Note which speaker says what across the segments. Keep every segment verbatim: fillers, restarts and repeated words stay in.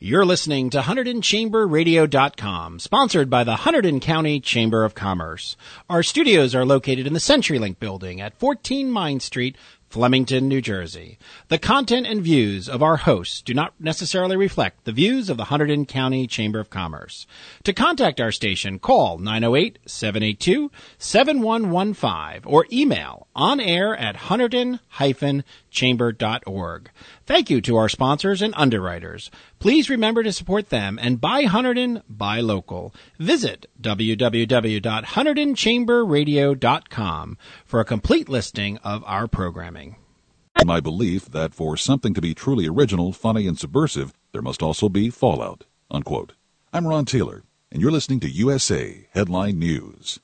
Speaker 1: You're listening to Hunterdon Chamber Radio dot com, sponsored by the Hunterdon County Chamber of Commerce. Our studios are located in the CenturyLink building at fourteen Mine Street, Flemington, New Jersey. The content and views of our hosts do not necessarily reflect the views of the Hunterdon County Chamber of Commerce. To contact our station, call nine oh eight, seven eight two, seven one one five or email onair at hunterdon dash chamber dot org. Thank you to our sponsors and underwriters. Please remember to support them and buy Hunterdon, buy local. Visit w w w dot hunterdon chamber radio dot com for a complete listing of our programming.
Speaker 2: My belief that for something to be truly original, funny, and subversive, there must also be fallout. Unquote. I'm Ron Taylor, and you're listening to U S A Headline News.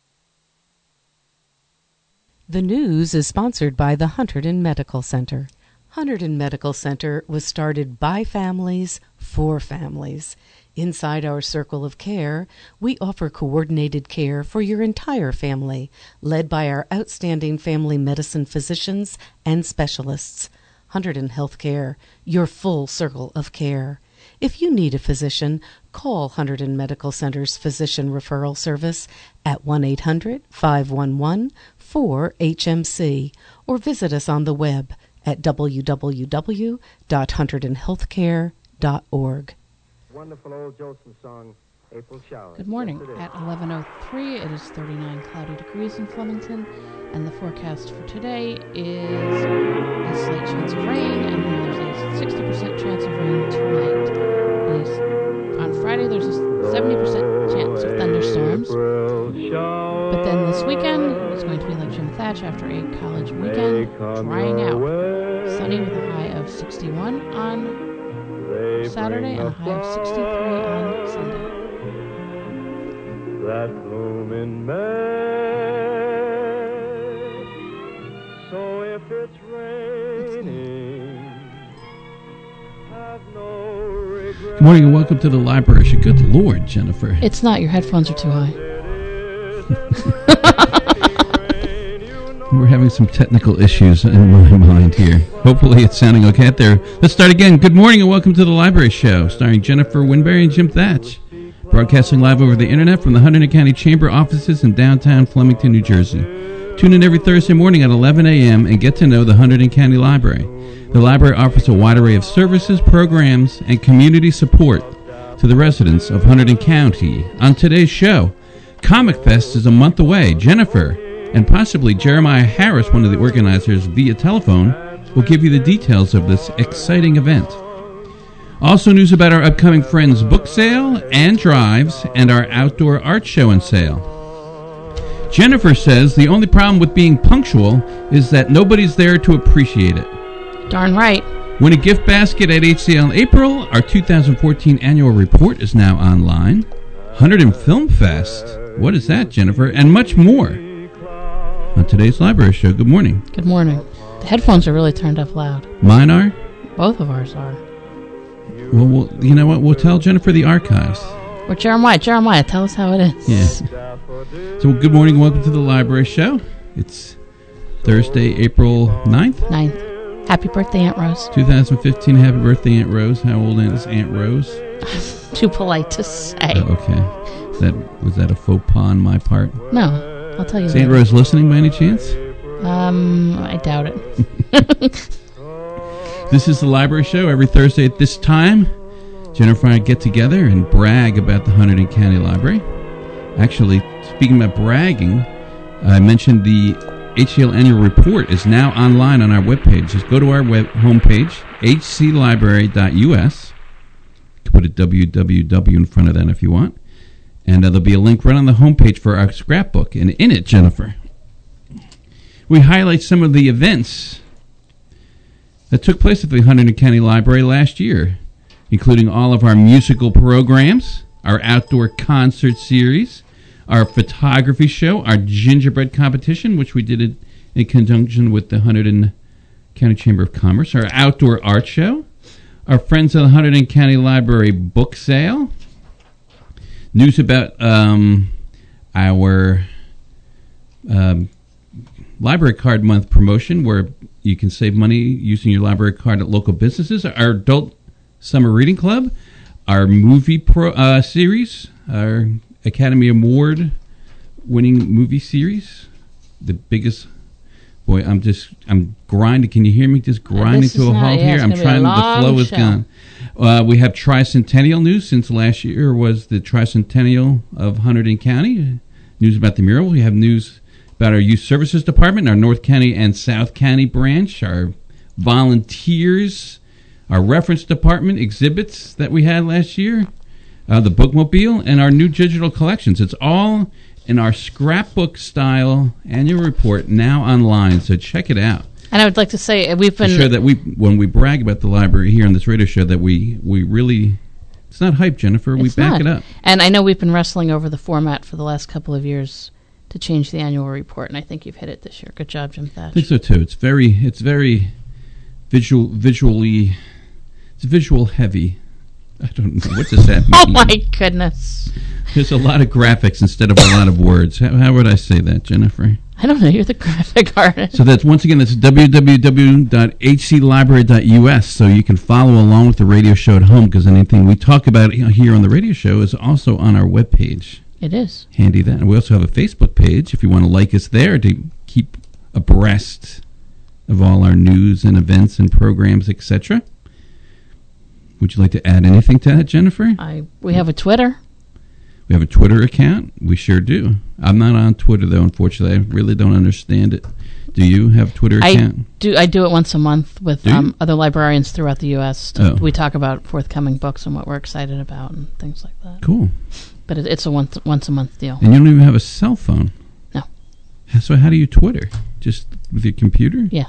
Speaker 3: The news is sponsored by the Hunterdon Medical Center. Hunterdon Medical Center was started by families for families. Inside our circle of care, we offer coordinated care for your entire family, led by our outstanding family medicine physicians and specialists. Hunterdon Healthcare, your full circle of care. If you need a physician, call Hunterdon Medical Center's Physician Referral Service at one eight hundred, five one one, four H M C or visit us on the web at w w w dot hunterdon healthcare dot org.
Speaker 4: Wonderful old Jolson song, April Shower.
Speaker 5: Good morning. At eleven oh three, it is thirty-nine cloudy degrees in Flemington, and the forecast for today is a slight chance of rain, and then there's a sixty percent chance of rain tonight. It is, on Friday, there's a seventy percent chance of thunderstorms. But then this weekend, it's going to be like Jim Thatch after a college weekend, drying out. Sunny with a high of sixty-one on Saturday and a high of sixty-three on Sunday.
Speaker 4: That bloom in May. So if it's raining, have no regret.
Speaker 6: Good morning and welcome to the library. Good Lord, Jennifer.
Speaker 5: It's not. Your headphones are too high.
Speaker 6: We're having some technical issues in my mind here. Hopefully it's sounding okay out there. Let's start again. Good morning and welcome to the Library Show, starring Jennifer Winberry and Jim Thatch. Broadcasting live over the internet from the Hunterdon County Chamber offices in downtown Flemington, New Jersey. Tune in every Thursday morning at eleven a.m. and get to know the Hunterdon County Library. The library offers a wide array of services, programs, and community support to the residents of Hunterdon County. On today's show, Comic Fest is a month away. Jennifer and possibly Jeremiah Harris, one of the organizers, via telephone, will give you the details of this exciting event. Also news about our upcoming Friends book sale and drives and our outdoor art show and sale. Jennifer says the only problem with being punctual is that nobody's there to appreciate it.
Speaker 5: Darn right.
Speaker 6: Win a gift basket at H C L in April. Our two thousand fourteen annual report is now online. Hunterdon Film Fest. What is that, Jennifer? And much more on today's library show. Good morning.
Speaker 5: Good morning. The headphones are really turned up loud.
Speaker 6: Mine are?
Speaker 5: Both of ours are.
Speaker 6: Well, we'll you know what? We'll tell Jennifer the archives.
Speaker 5: Or Jeremiah. Jeremiah, tell us how it is.
Speaker 6: Yeah. So, good morning and welcome to the library show. It's Thursday, April ninth.
Speaker 5: ninth. Happy birthday, Aunt Rose.
Speaker 6: twenty fifteen. Happy birthday, Aunt Rose. How old is Aunt Rose?
Speaker 5: Too polite to say.
Speaker 6: Oh, okay. That was that a faux pas on my part?
Speaker 5: No. I'll tell you.
Speaker 6: Is Aunt Rose listening by any chance?
Speaker 5: Um, I doubt it.
Speaker 6: This is the library show every Thursday at this time. Jennifer and I get together and brag about the Hunterdon County Library. Actually, speaking about bragging, I mentioned the H C L annual report is now online on our webpage. Just go to our web homepage, h c library dot u s. You can put a w w w in front of that if you want. And uh, there'll be a link right on the homepage for our scrapbook. And in it, Jennifer, we highlight some of the events that took place at the Hunterdon County Library last year, including all of our musical programs, our outdoor concert series, our photography show, our gingerbread competition, which we did in, in conjunction with the Hunterdon County Chamber of Commerce, our outdoor art show, our Friends of the Hunterdon County Library book sale, news about um, our um, library card month promotion, where you can save money using your library card at local businesses, our adult summer reading club, our movie pro, uh, series, our Academy Award winning movie series, the biggest. Boy, I'm just I'm grinding. Can you hear me? Just grinding to a
Speaker 5: not,
Speaker 6: halt
Speaker 5: yeah,
Speaker 6: here. I'm trying. The flow is
Speaker 5: show.
Speaker 6: gone. Uh, we have tricentennial news since last year was the tricentennial of Hunterdon County. News about the mural. We have news about our youth services department, our North County and South County branch, our volunteers, our reference department exhibits that we had last year, uh, the bookmobile, and our new digital collections. It's all in our scrapbook style annual report now online, so check it out.
Speaker 5: And I would like to say uh, we've been
Speaker 6: To show that we, when we brag about the library here on this radio show, that we we really, it's not hype, Jennifer. We
Speaker 5: It's
Speaker 6: back
Speaker 5: not.
Speaker 6: it up.
Speaker 5: And I know we've been wrestling over the format for the last couple of years to change the annual report, and I think you've hit it this year. Good job, Jim Thatch.
Speaker 6: I think so too. It's very, it's very visual, visually, it's visual heavy. I don't know. What does that mean?
Speaker 5: Oh my goodness.
Speaker 6: There's a lot of graphics instead of a lot of words. How, how would I say that, Jennifer?
Speaker 5: I don't know. You're the graphic artist.
Speaker 6: So that's, once again, that's w w w dot h c library dot u s, so you can follow along with the radio show at home, because anything we talk about here on the radio show is also on our webpage.
Speaker 5: It is.
Speaker 6: Handy that. And we also have a Facebook page if you want to like us there to keep abreast of all our news and events and programs, et cetera. Would you like to add anything to that, Jennifer?
Speaker 5: I we have a Twitter.
Speaker 6: We have a Twitter account. We sure do. I'm not on Twitter, though, unfortunately. I really don't understand it. Do you have a Twitter account?
Speaker 5: I do. I do it once a month with
Speaker 6: Do you?
Speaker 5: um, other librarians throughout the U S To,
Speaker 6: Oh.
Speaker 5: We talk about forthcoming books and what we're excited about and things like that.
Speaker 6: Cool.
Speaker 5: But it, it's a once once a month deal.
Speaker 6: And you don't even have a cell phone?
Speaker 5: No.
Speaker 6: So how do you Twitter? Just with your computer?
Speaker 5: Yeah.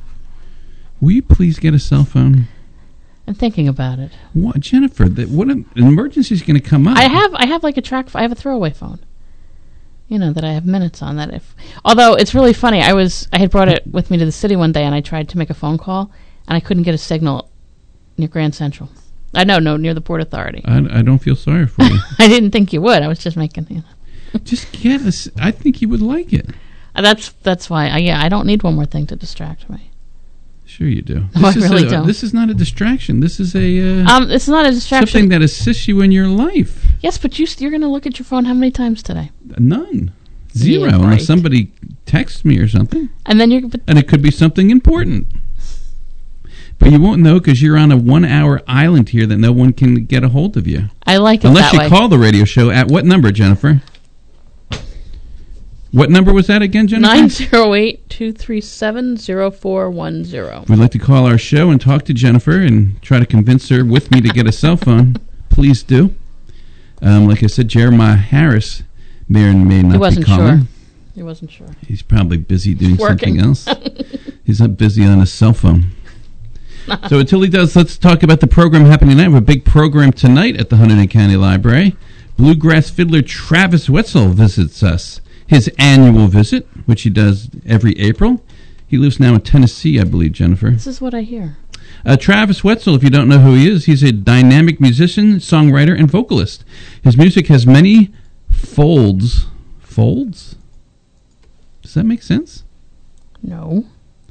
Speaker 6: Will you please get a cell phone?
Speaker 5: I'm thinking about it.
Speaker 6: What, Jennifer? That, what an emergency is going to come up?
Speaker 5: I have I have like a track. I have a throwaway phone. You know that I have minutes on that. If although it's really funny, I was I had brought it with me to the city one day, and I tried to make a phone call, and I couldn't get a signal near Grand Central. I know, no, near the Port Authority.
Speaker 6: I, I don't feel sorry for you.
Speaker 5: I didn't think you would. I was just making. You know.
Speaker 6: Just get us. I think you would like it.
Speaker 5: Uh, That's that's why. I, yeah, I don't need one more thing to distract me.
Speaker 6: Sure you do.
Speaker 5: No, I
Speaker 6: This is
Speaker 5: really
Speaker 6: a-
Speaker 5: don't.
Speaker 6: This is not a distraction. This is a uh,
Speaker 5: Um, it's not a distraction.
Speaker 6: something that assists you in your life.
Speaker 5: Yes, but you st- you're going to look at your phone how many times today?
Speaker 6: None. Zero.
Speaker 5: Yeah,
Speaker 6: Unless
Speaker 5: right.
Speaker 6: somebody texts me or something.
Speaker 5: And then you're. But
Speaker 6: And it could be something important. But you won't know because you're on a one-hour island here that no one can get a hold of you.
Speaker 5: I like it
Speaker 6: Unless
Speaker 5: that
Speaker 6: you
Speaker 5: way.
Speaker 6: call the radio show at what number, Jennifer? What number was that again, Jennifer?
Speaker 5: nine zero eight, two three seven, zero four one zero.
Speaker 6: If you'd like to call our show and talk to Jennifer and try to convince her with me to get a cell phone, please do. Um, like I said, Jeremiah Harris may or may not
Speaker 5: He wasn't
Speaker 6: be calling.
Speaker 5: sure. He wasn't sure.
Speaker 6: He's probably busy doing
Speaker 5: Working.
Speaker 6: something else. He's not busy on his cell phone. So until he does, let's talk about the program happening tonight. We have a big program tonight at the Hunterdon County Library. Bluegrass fiddler Travis Wetzel visits us. His annual visit, which he does every April. He lives now in Tennessee, I believe, Jennifer.
Speaker 5: This is what I hear.
Speaker 6: Uh, Travis Wetzel, if you don't know who he is, he's a dynamic musician, songwriter, and vocalist. His music has many folds. Folds? Does that make sense?
Speaker 5: No.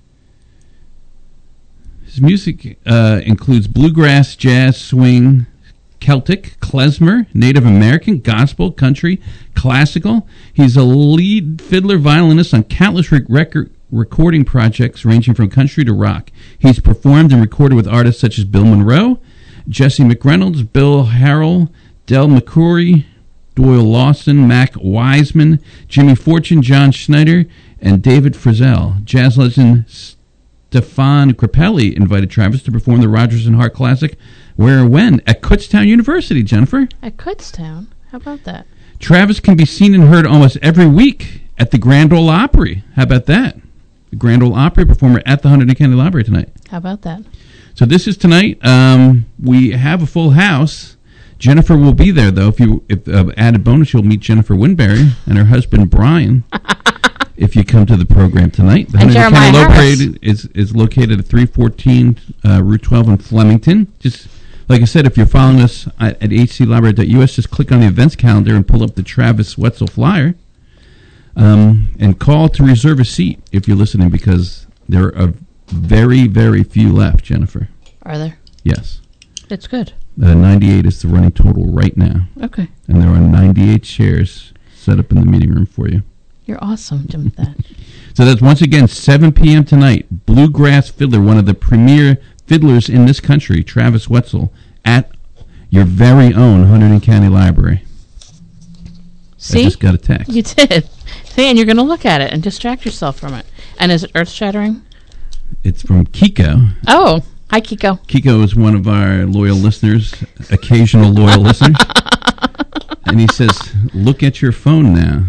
Speaker 6: His music uh, includes bluegrass, jazz, swing, Celtic, klezmer, Native American, gospel, country, classical. He's a lead fiddler violinist on countless rec- record recording projects ranging from country to rock. He's performed and recorded with artists such as Bill Monroe, Jesse McReynolds, Bill Harrell, Del McCrory, Doyle Lawson, Mac Wiseman, Jimmy Fortune, John Schneider, and David Frizzell. Jazz legend Stefan Grappelli invited Travis to perform the Rodgers and Hart classic Where or When at Kutztown University, Jennifer.
Speaker 5: At Kutztown? How about that?
Speaker 6: Travis can be seen and heard almost every week at the Grand Ole Opry. How about that? The Grand Ole Opry performer at the Hunterdon County Library tonight.
Speaker 5: How about that?
Speaker 6: So this is tonight. Um, we have a full house. Jennifer will be there, though. If you, if uh, added bonus, you'll meet Jennifer Winberry and her husband Brian. If you come to the program tonight, the
Speaker 5: And
Speaker 6: Hunterdon
Speaker 5: Jeremiah
Speaker 6: County
Speaker 5: Harris.
Speaker 6: Library is is located at three fourteen uh, Route twelve in Flemington. Just like I said, if you're following us at, at h c library dot u s, just click on the events calendar and pull up the Travis Wetzel flyer, um, and call to reserve a seat if you're listening, because there are very, very few left. Jennifer,
Speaker 5: Are there?
Speaker 6: yes.
Speaker 5: It's good.
Speaker 6: Uh, ninety-eight is the running total right now.
Speaker 5: Okay.
Speaker 6: And there are ninety-eight chairs set up in the meeting room for you.
Speaker 5: You're awesome, Jim Thatch.
Speaker 6: So that's once again seven p.m. tonight. Bluegrass Fiddler, one of the premier fiddlers in this country, Travis Wetzel, at your very own Hunterdon County Library.
Speaker 5: See?
Speaker 6: I just got a text.
Speaker 5: You did. See, and you're going to look at it and distract yourself from it. And is it earth-shattering?
Speaker 6: It's from Kiko.
Speaker 5: Oh, hi, Kiko.
Speaker 6: Kiko is one of our loyal listeners, occasional loyal listener. And he says, look at your phone now.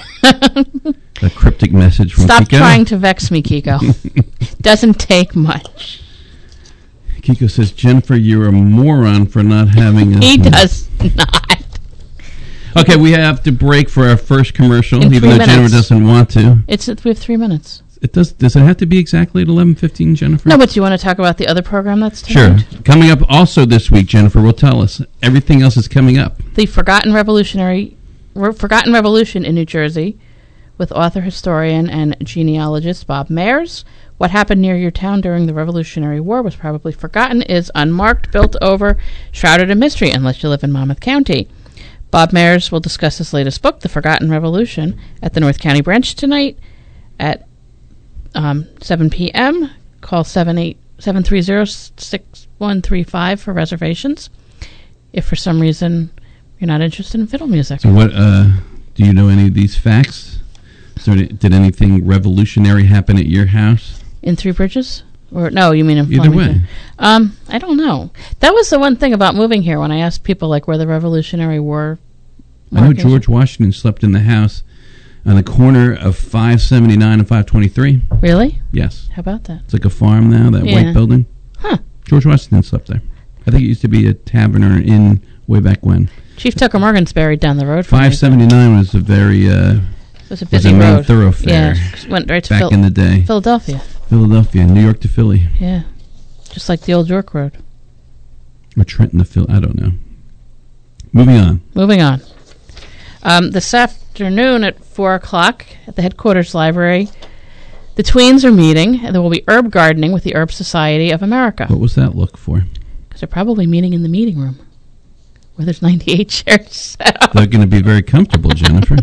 Speaker 6: A cryptic message from
Speaker 5: Stop
Speaker 6: Kiko.
Speaker 5: trying to vex me, Kiko. Doesn't take much.
Speaker 6: Kiko says, Jennifer, you're a moron for not having a...
Speaker 5: He does not.
Speaker 6: Okay, we have to break for our first commercial,
Speaker 5: In
Speaker 6: even
Speaker 5: three
Speaker 6: though Jennifer
Speaker 5: minutes.
Speaker 6: doesn't want to.
Speaker 5: It's we have three minutes.
Speaker 6: It does. Does it have to be exactly at eleven fifteen, Jennifer?
Speaker 5: No, but do you want to talk about the other program that's
Speaker 6: Sure.
Speaker 5: tonight?
Speaker 6: Coming up also this week, Jennifer will tell us. Everything else is coming up.
Speaker 5: The Forgotten Revolutionary, Re- Forgotten Revolution in New Jersey, with author, historian, and genealogist Bob Mayers. What happened near your town during the Revolutionary War was probably forgotten, is unmarked, built over, shrouded in mystery, unless you live in Monmouth County. Bob Mayers will discuss his latest book, The Forgotten Revolution, at the North County branch tonight at um, seven p.m. Call seven eight seven three zero six one three five for reservations if for some reason you're not interested in fiddle music.
Speaker 6: So what, uh, do you know any of these facts? So did, did anything revolutionary happen at your house?
Speaker 5: In Three Bridges? Or no, you mean in
Speaker 6: Either
Speaker 5: Flemington?
Speaker 6: way.
Speaker 5: Um, I don't know. That was the one thing about moving here when I asked people like where the Revolutionary War
Speaker 6: I know
Speaker 5: markings-
Speaker 6: George Washington slept in the house on the corner of five seventy-nine and five twenty-three.
Speaker 5: Really?
Speaker 6: Yes.
Speaker 5: How about that?
Speaker 6: It's like a farm now, that
Speaker 5: Yeah.
Speaker 6: white building.
Speaker 5: Huh.
Speaker 6: George Washington slept there. I think it used to be a tavern or an inn way back when.
Speaker 5: Chief Tucker Morgan's buried down the road from me.
Speaker 6: five seventy-nine was a very, uh,
Speaker 5: It was a
Speaker 6: was
Speaker 5: busy
Speaker 6: a main
Speaker 5: road.
Speaker 6: thoroughfare
Speaker 5: Yeah, went right to
Speaker 6: back
Speaker 5: Phil-
Speaker 6: in the day.
Speaker 5: Philadelphia.
Speaker 6: Philadelphia, New York to Philly.
Speaker 5: Yeah, just like the old York Road.
Speaker 6: Or Trenton to Philly, I don't know. Moving on.
Speaker 5: Moving on. Um, this afternoon at four o'clock at the headquarters library, the tweens are meeting, and there will be herb gardening with the Herb Society of America.
Speaker 6: What was that look for?
Speaker 5: Because they're probably meeting in the meeting room, where there's ninety-eight chairs set up.
Speaker 6: They're going to be very comfortable, Jennifer.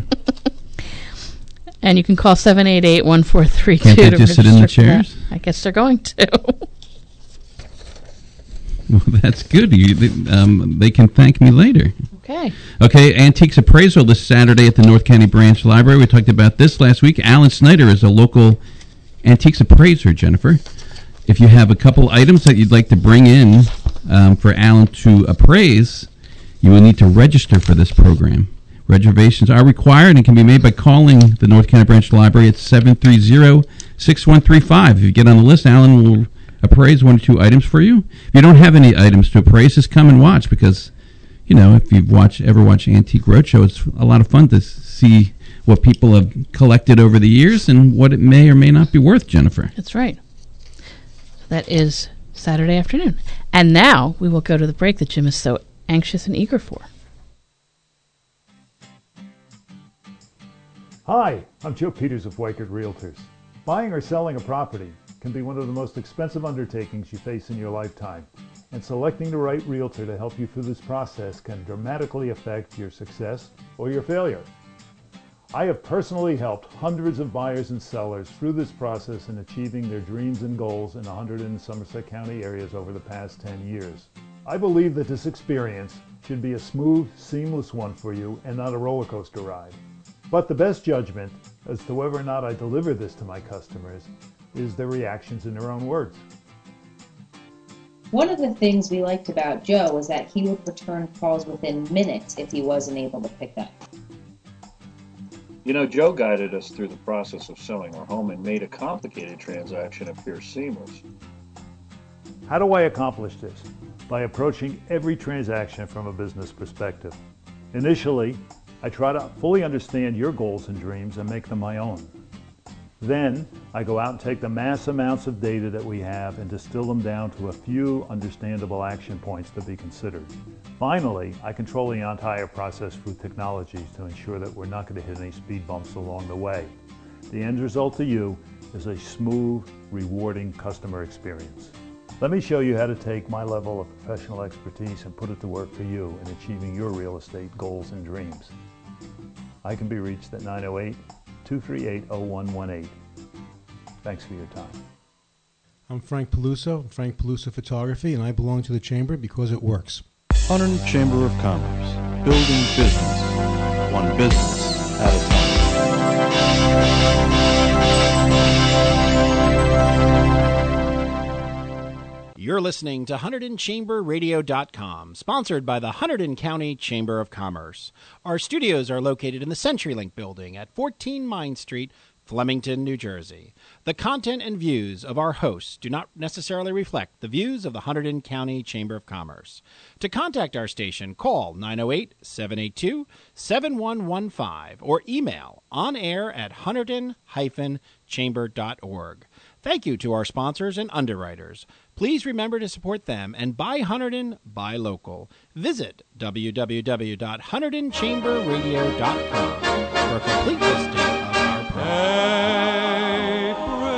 Speaker 5: And you can call seven eight eight, one four three two
Speaker 6: Can't they
Speaker 5: to
Speaker 6: just sit in the
Speaker 5: register for that.
Speaker 6: chairs?
Speaker 5: I guess they're going to.
Speaker 6: Well, that's good. You, they, um, they can thank me later.
Speaker 5: Okay.
Speaker 6: Okay, Antiques Appraisal this Saturday at the North County Branch Library. We talked about this last week. Alan Snyder is a local antiques appraiser, Jennifer. If you have a couple items that you'd like to bring in um, for Alan to appraise, you will need to register for this program. Reservations are required and can be made by calling the North County Branch Library at seven three zero, six one three five. If you get on the list, Alan will appraise one or two items for you. If you don't have any items to appraise, just come and watch because, you know, if you've watched ever watched Antique Roadshow, it's a lot of fun to see what people have collected over the years and what it may or may not be worth, Jennifer.
Speaker 5: That's right. That is Saturday afternoon. And now we will go to the break that Jim is so anxious and eager for.
Speaker 7: Hi, I'm Joe Peters of Weichert Realtors. Buying or selling a property can be one of the most expensive undertakings you face in your lifetime, and selecting the right realtor to help you through this process can dramatically affect your success or your failure. I have personally helped hundreds of buyers and sellers through this process in achieving their dreams and goals in one hundred and Somerset County areas over the past ten years. I believe that this experience should be a smooth, seamless one for you and not a roller coaster ride. But the best judgment as to whether or not I deliver this to my customers is their reactions in their own words.
Speaker 8: One of the things we liked about Joe was that he would return calls within minutes if he wasn't able to pick up.
Speaker 9: You know, Joe guided us through the process of selling our home and made a complicated transaction appear seamless.
Speaker 7: How do I accomplish this? By approaching every transaction from a business perspective. Initially, I try to fully understand your goals and dreams and make them my own. Then, I go out and take the mass amounts of data that we have and distill them down to a few understandable action points to be considered. Finally, I control the entire process through technologies to ensure that we're not going to hit any speed bumps along the way. The end result to you is a smooth, rewarding customer experience. Let me show you how to take my level of professional expertise and put it to work for you in achieving your real estate goals and dreams. I can be reached at nine oh eight, two three eight, oh one one eight. Thanks for your time.
Speaker 10: I'm Frank Peluso, Frank Peluso Photography, and I belong to the Chamber because it works.
Speaker 11: Hunterdon Chamber of Commerce, building business, one business at a time.
Speaker 1: You're listening to Hunterdon Chamber Radio dot com, sponsored by the Hunterdon County Chamber of Commerce. Our studios are located in the CenturyLink building at fourteen Mine Street, Flemington, New Jersey. The content and views of our hosts do not necessarily reflect the views of the Hunterdon County Chamber of Commerce. To contact our station, call nine oh eight, seven eight two, seven one one five or email onair at hunterdon dash chamber dot org. Thank you to our sponsors and underwriters. Please remember to support them and buy Hunterdon, buy local. Visit w w w dot hunterdon chamber radio dot com for a complete listing of our products.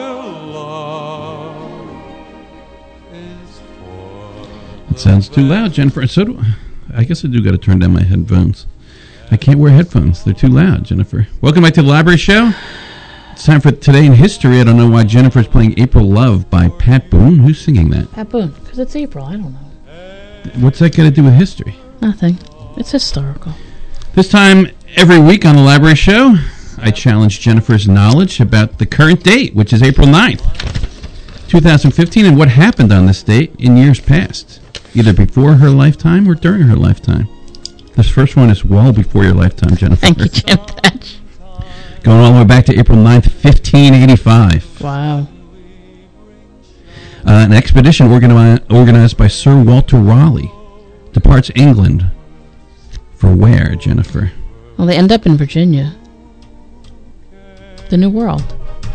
Speaker 6: It sounds too loud, Jennifer. So do I guess I do got to turn down my headphones. I can't wear headphones. They're too loud, Jennifer. Welcome back to the Library Show. It's time for Today in History. I don't know why Jennifer's playing April Love by Pat Boone. Who's singing that?
Speaker 5: Pat Boone, because it's April. I don't know.
Speaker 6: What's that got to do with history?
Speaker 5: Nothing. It's historical.
Speaker 6: This time every week on the Library Show, I challenge Jennifer's knowledge about the current date, which is April ninth, twenty fifteen, and what happened on this date in years past, either before her lifetime or during her lifetime. This first one is well before your lifetime, Jennifer.
Speaker 5: Thank you, Jim Thatch.
Speaker 6: Going all the way back to April ninth, fifteen eighty-five.
Speaker 5: Wow.
Speaker 6: Uh, an expedition organi- organized by Sir Walter Raleigh departs England. For where, Jennifer?
Speaker 5: Well, they end up in Virginia. The New World.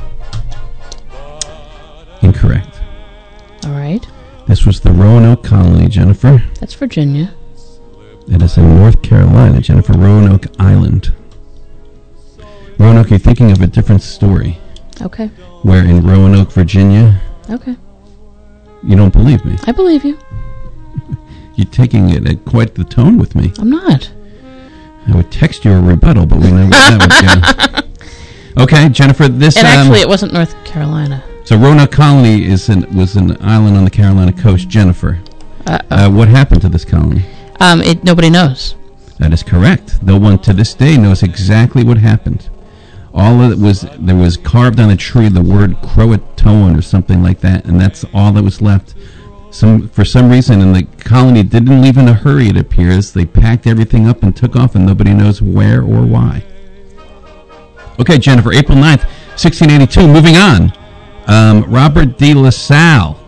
Speaker 6: Incorrect.
Speaker 5: All right.
Speaker 6: This was the Roanoke Colony, Jennifer.
Speaker 5: That's Virginia.
Speaker 6: It is in North Carolina, Jennifer. Roanoke Island. Roanoke, you're thinking of a different story.
Speaker 5: Okay.
Speaker 6: Where in Roanoke, Virginia...
Speaker 5: Okay.
Speaker 6: You don't believe me?
Speaker 5: I believe you.
Speaker 6: You're taking it at quite the tone with me.
Speaker 5: I'm not.
Speaker 6: I would text you a rebuttal, but we know where that would go. Okay, Jennifer, this...
Speaker 5: And
Speaker 6: um,
Speaker 5: actually, it wasn't North Carolina.
Speaker 6: So Roanoke Colony is an, was an island on the Carolina coast. Jennifer, uh, what happened to this colony?
Speaker 5: Um, it, nobody knows.
Speaker 6: That is correct. No one to this day knows exactly what happened. All of it was, there was carved on a tree the word Croatoan or something like that, and that's all that was left. Some, for some reason, and the colony didn't leave in a hurry, it appears. They packed everything up and took off, and nobody knows where or why. Okay, Jennifer, April ninth, sixteen eighty-two. Moving on. Um, Robert de La Salle